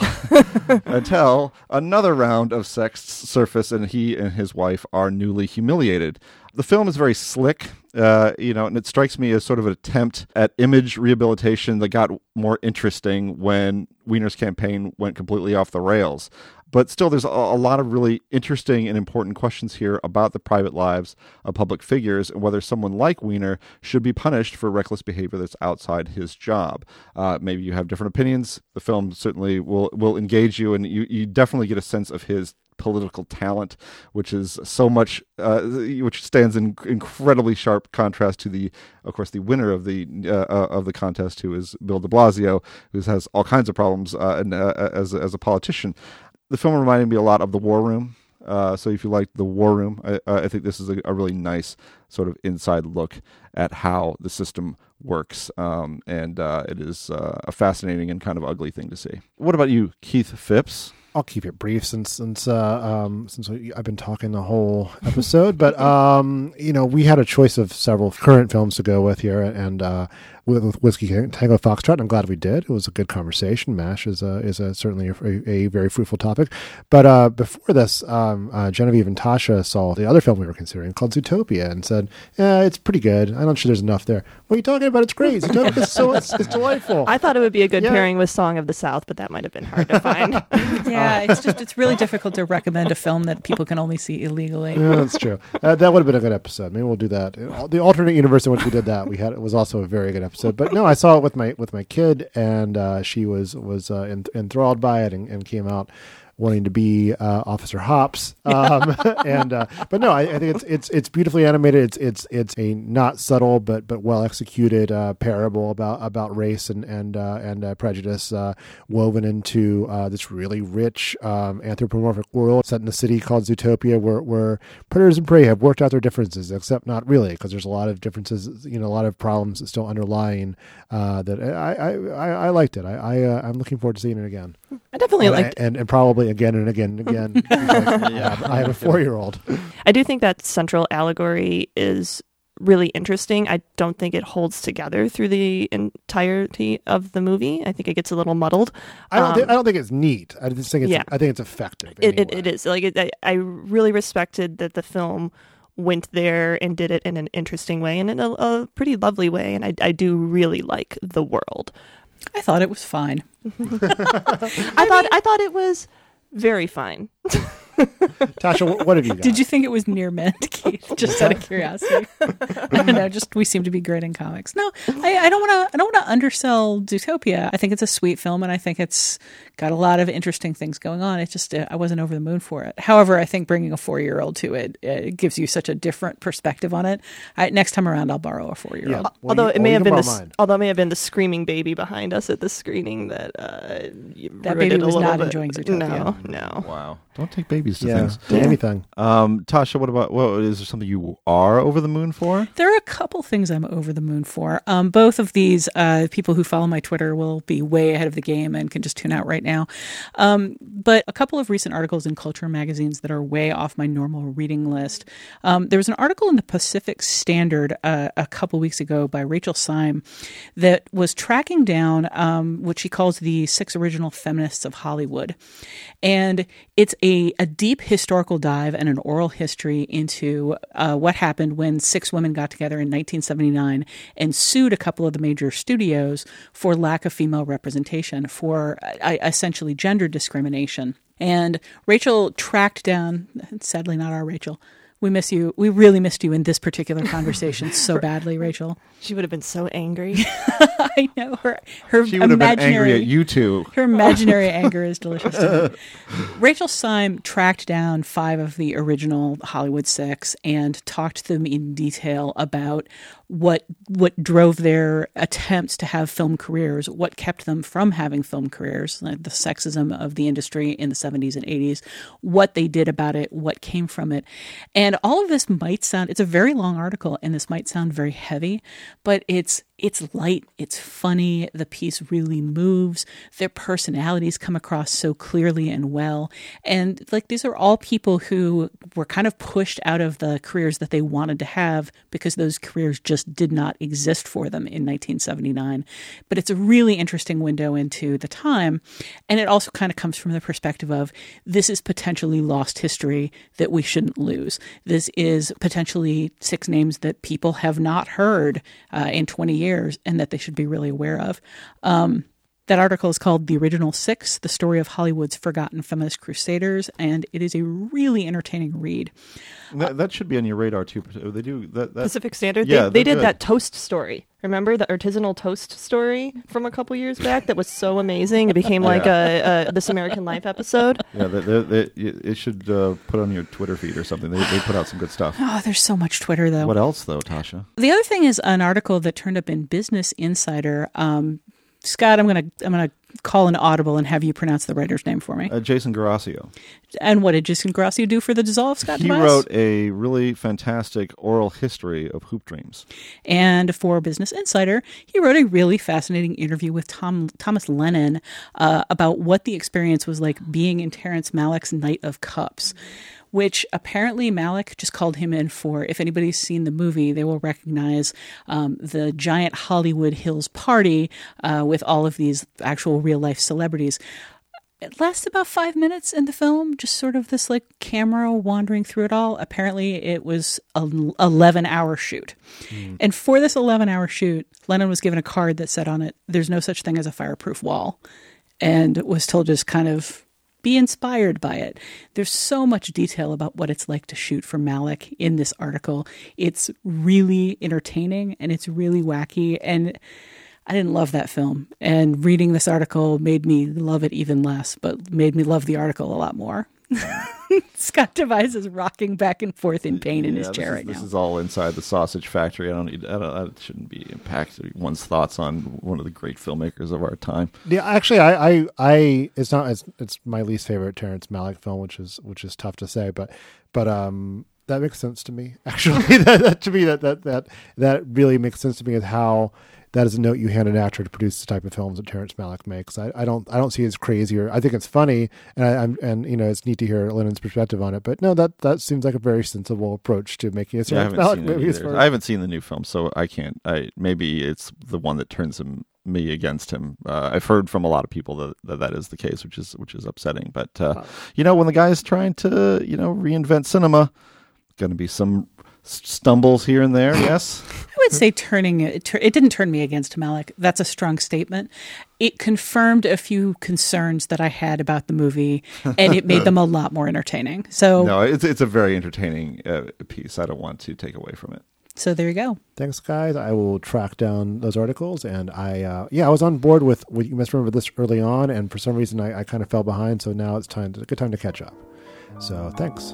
until another round of sex surface and he and his wife are newly humiliated. The film is very slick, uh, you know, and it strikes me as sort of an attempt at image rehabilitation that got more interesting when Weiner's campaign went completely off the rails. But still, there's a, a lot of really interesting and important questions here about the private lives of public figures and whether someone like Weiner should be punished for reckless behavior that's outside his job. Uh, maybe you have different opinions. The film certainly will will engage you, and you, you definitely get a sense of his political talent, which is so much, uh, which stands in incredibly sharp contrast to the, of course, the winner of the uh, uh, of the contest, who is Bill de Blasio, who has all kinds of problems uh, and, uh, as as a politician. The film reminded me a lot of The War Room. Uh, so if you like The War Room, I, I think this is a, a really nice sort of inside look at how the system works. Um, and uh, it is uh, a fascinating and kind of ugly thing to see. What about you, Keith Phipps? I'll keep it brief since since uh, um, since I've been talking the whole episode. But um, you know, we had a choice of several current films to go with here, and uh, with, with Whiskey Tango Foxtrot. I'm glad we did. It was a good conversation. MASH is a, is a, certainly a, a very fruitful topic. But uh, before this, um, uh, Genevieve and Tasha saw the other film we were considering called Zootopia and said, "Yeah, it's pretty good. I'm not sure there's enough there." What are you talking about? It's great. Zootopia is so it's, it's delightful. I thought it would be a good yeah. pairing with Song of the South, but that might have been hard to find. Yeah, it's just it's really difficult to recommend a film that people can only see illegally. Yeah, that's true. Uh, that would have been a good episode. Maybe we'll do that. The alternate universe in which we did that, we had it was also a very good episode. But no, I saw it with my with my kid, and uh, she was was uh, enthralled by it and, and came out wanting to be uh, Officer Hops, um, and uh, but no, I, I think it's it's it's beautifully animated. It's it's it's a not subtle but but well executed uh, parable about about race and and uh, and uh, prejudice uh, woven into uh, this really rich um, anthropomorphic world set in a city called Zootopia, where where predators and prey have worked out their differences, except not really, because there's a lot of differences, you know, a lot of problems that still underlying. Uh, that I, I I I liked it. I, I uh, I'm looking forward to seeing it again. I definitely and, liked and, and and probably again and again and again. Like, yeah, I have a four-year-old. I do think that central allegory is really interesting. I don't think it holds together through the entirety of the movie. I think it gets a little muddled. I don't. Um, think, I don't think it's neat. I just think it's. Yeah. I think it's effective. It, anyway. it it is like it, I, I really respected that the film went there and did it in an interesting way and in a, a pretty lovely way. And I I do really like the world. I thought it was fine. I thought I thought it was very fine. Tasha, what, what have you got? Did you think it was near mint, Keith? Just out of curiosity. I don't know. Just we seem to be great in comics. No, I, I don't want to. I don't want to undersell Zootopia. I think it's a sweet film, and I think it's got a lot of interesting things going on. It's just uh, I wasn't over the moon for it. However, I think bringing a four-year-old to it, it gives you such a different perspective on it. I, next time around, I'll borrow a four-year-old. Yeah. Well, although you, it may well, have been the, the, although it may have been the screaming baby behind us at the screening that uh, that baby was not bit. enjoying Zootopia. No, no. Wow. Don't take babies to yeah, things. to anything. Um, Tasha, what about, well, is there something you are over the moon for? There are a couple things I'm over the moon for. Um, both of these, uh, people who follow my Twitter will be way ahead of the game and can just tune out right now. Um, but a couple of recent articles in Culture magazines that are way off my normal reading list. Um, there was an article in the Pacific Standard uh, a couple weeks ago by Rachel Syme that was tracking down um, what she calls the six original feminists of Hollywood. And it's a, a deep historical dive and an oral history into uh, what happened when six women got together in nineteen seventy-nine and sued a couple of the major studios for lack of female representation, for uh, essentially gender discrimination. And Rachel tracked down, sadly not our Rachel, we miss you. We really missed you in this particular conversation so badly, Rachel. She would have been so angry. I know. Her, her she would have been angry at you two. Her imaginary anger is delicious to me. Rachel Syme tracked down five of the original Hollywood Six and talked to them in detail about what what drove their attempts to have film careers, what kept them from having film careers, like the sexism of the industry in the seventies and eighties, what they did about it, what came from it. And all of this might sound, it's a very long article, and this might sound very heavy, but it's it's light, it's funny, the piece really moves, their personalities come across so clearly and well. And like these are all people who were kind of pushed out of the careers that they wanted to have because those careers just did not exist for them in nineteen seventy-nine. But it's a really interesting window into the time. And it also kind of comes from the perspective of this is potentially lost history that we shouldn't lose. This is potentially six names that people have not heard uh, in twenty years. And that they should be really aware of. Um, that article is called The Original Six, The Story of Hollywood's Forgotten Feminist Crusaders, and it is a really entertaining read. That, that should be on your radar, too. They do that. that Pacific Standard? Yeah, they, they did good. that toast story. Remember the artisanal toast story from a couple years back that was so amazing? It became like yeah. a, a This American Life episode. Yeah, they, they, they, it should uh, put on your Twitter feed or something. They, they put out some good stuff. Oh, there's so much Twitter, though. What else, though, Tasha? The other thing is an article that turned up in Business Insider. Um, Scott, I'm gonna I'm gonna call an audible and have you pronounce the writer's name for me. Uh, Jason Garasio. And what did Jason Garasio do for the Dissolve, Scott He Tobias? wrote a really fantastic oral history of Hoop Dreams. And for Business Insider, he wrote a really fascinating interview with Tom Thomas Lennon uh, about what the experience was like being in Terrence Malick's Knight of Cups, which apparently Malick just called him in for. If anybody's seen the movie, they will recognize um, the giant Hollywood Hills party uh, with all of these actual real-life celebrities. It lasts about five minutes in the film, just sort of this like camera wandering through it all. Apparently it was an eleven-hour shoot. Mm. And for this eleven-hour shoot, Lennon was given a card that said on it, there's no such thing as a fireproof wall, and was told just kind of be inspired by it. There's so much detail about what it's like to shoot for Malick in this article. It's really entertaining and it's really wacky. And I didn't love that film. And reading this article made me love it even less, but made me love the article a lot more. Scott Tobias is rocking back and forth in pain in yeah, his chair is, right this now. This is all inside the sausage factory. I don't need. I, don't, I shouldn't be impacting one's thoughts on one of the great filmmakers of our time. Yeah, actually, I, I, I it's not. It's, it's my least favorite Terrence Malick film, which is which is tough to say, but but um, that makes sense to me. Actually, that, that to me that that that that really makes sense to me is how. That is a note you hand an actor to produce the type of films that Terrence Malick makes. I, I don't I don't see it as crazy, or I think it's funny, and I, I'm and you know it's neat to hear Lennon's perspective on it. But no, that that seems like a very sensible approach to making a Terrence yeah, Malick movie. As I haven't seen the new film, so I can't. I maybe it's the one that turns him me against him. Uh, I've heard from a lot of people that, that that is the case, which is which is upsetting. But uh, wow. you know, when the guy is trying to you know reinvent cinema, going to be some. stumbles here and there, yes? I would say turning it, it didn't turn me against Malick. That's a strong statement. It confirmed a few concerns that I had about the movie, and it made them a lot more entertaining. So no, it's it's a very entertaining uh, piece. I don't want to take away from it. So there you go. Thanks, guys. I will track down those articles, and I uh, yeah, I was on board with. with you must remember this early on, and for some reason I, I kind of fell behind. So now it's time to, a good time to catch up. So thanks.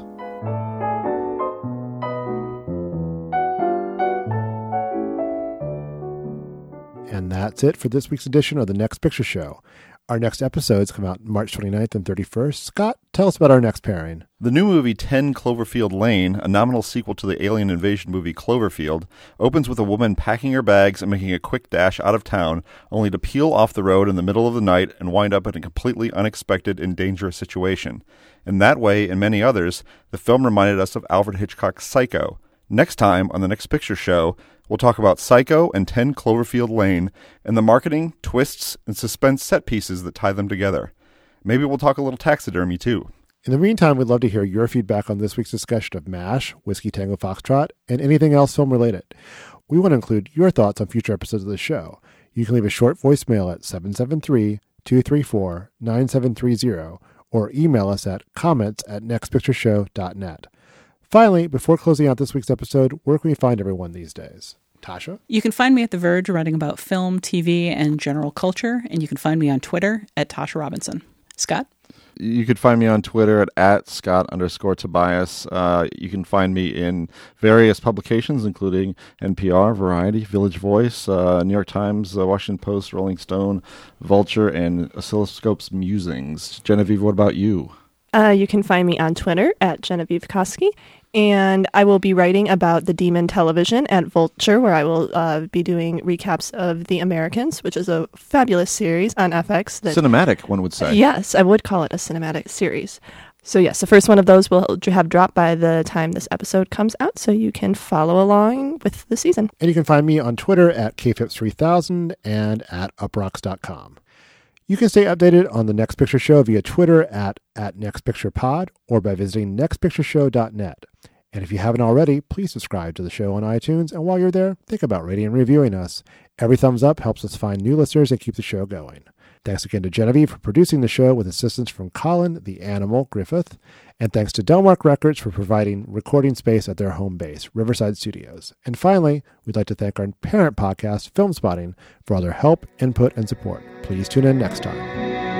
And that's it for this week's edition of The Next Picture Show. Our next episodes come out March twenty-ninth and thirty-first. Scott, tell us about our next pairing. The new movie ten Cloverfield Lane, a nominal sequel to the alien invasion movie Cloverfield, opens with a woman packing her bags and making a quick dash out of town, only to peel off the road in the middle of the night and wind up in a completely unexpected and dangerous situation. In that way, and many others, the film reminded us of Alfred Hitchcock's Psycho. Next time on The Next Picture Show, we'll talk about Psycho and ten Cloverfield Lane and the marketing, twists, and suspense set pieces that tie them together. Maybe we'll talk a little taxidermy, too. In the meantime, we'd love to hear your feedback on this week's discussion of MASH, Whiskey Tango Foxtrot, and anything else film-related. We want to include your thoughts on future episodes of the show. You can leave a short voicemail at seven seven three, two three four, nine seven three zero or email us at comments at next picture show dot net. Finally, before closing out this week's episode, where can we find everyone these days? Tasha? You can find me at The Verge writing about film, T V, and general culture, and you can find me on Twitter at Tasha Robinson. Scott? You could find me on Twitter at, at Scott underscore Tobias. Uh, you can find me in various publications, including N P R, Variety, Village Voice, uh, New York Times, uh, Washington Post, Rolling Stone, Vulture, and Oscilloscope's Musings. Genevieve, what about you? Uh, you can find me on Twitter at Genevieve Koski, and I will be writing about the Demon Television at Vulture, where I will uh, be doing recaps of The Americans, which is a fabulous series on F X. That, cinematic, one would say. Yes, I would call it a cinematic series. So yes, the first one of those will have dropped by the time this episode comes out, so you can follow along with the season. And you can find me on Twitter at K Phipps three thousand and at uprocks dot com. You can stay updated on The Next Picture Show via Twitter at, at nextpicturepod or by visiting next picture show dot net. And if you haven't already, please subscribe to the show on iTunes. And while you're there, think about rating and reviewing us. Every thumbs up helps us find new listeners and keep the show going. Thanks again to Genevieve for producing the show with assistance from Colin, the animal, Griffith. And thanks to Delmark Records for providing recording space at their home base, Riverside Studios. And finally, we'd like to thank our parent podcast, Film Spotting, for all their help, input, and support. Please tune in next time.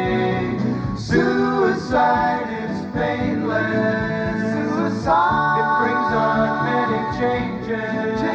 Suicide is painless. Suicide. It brings on many changes.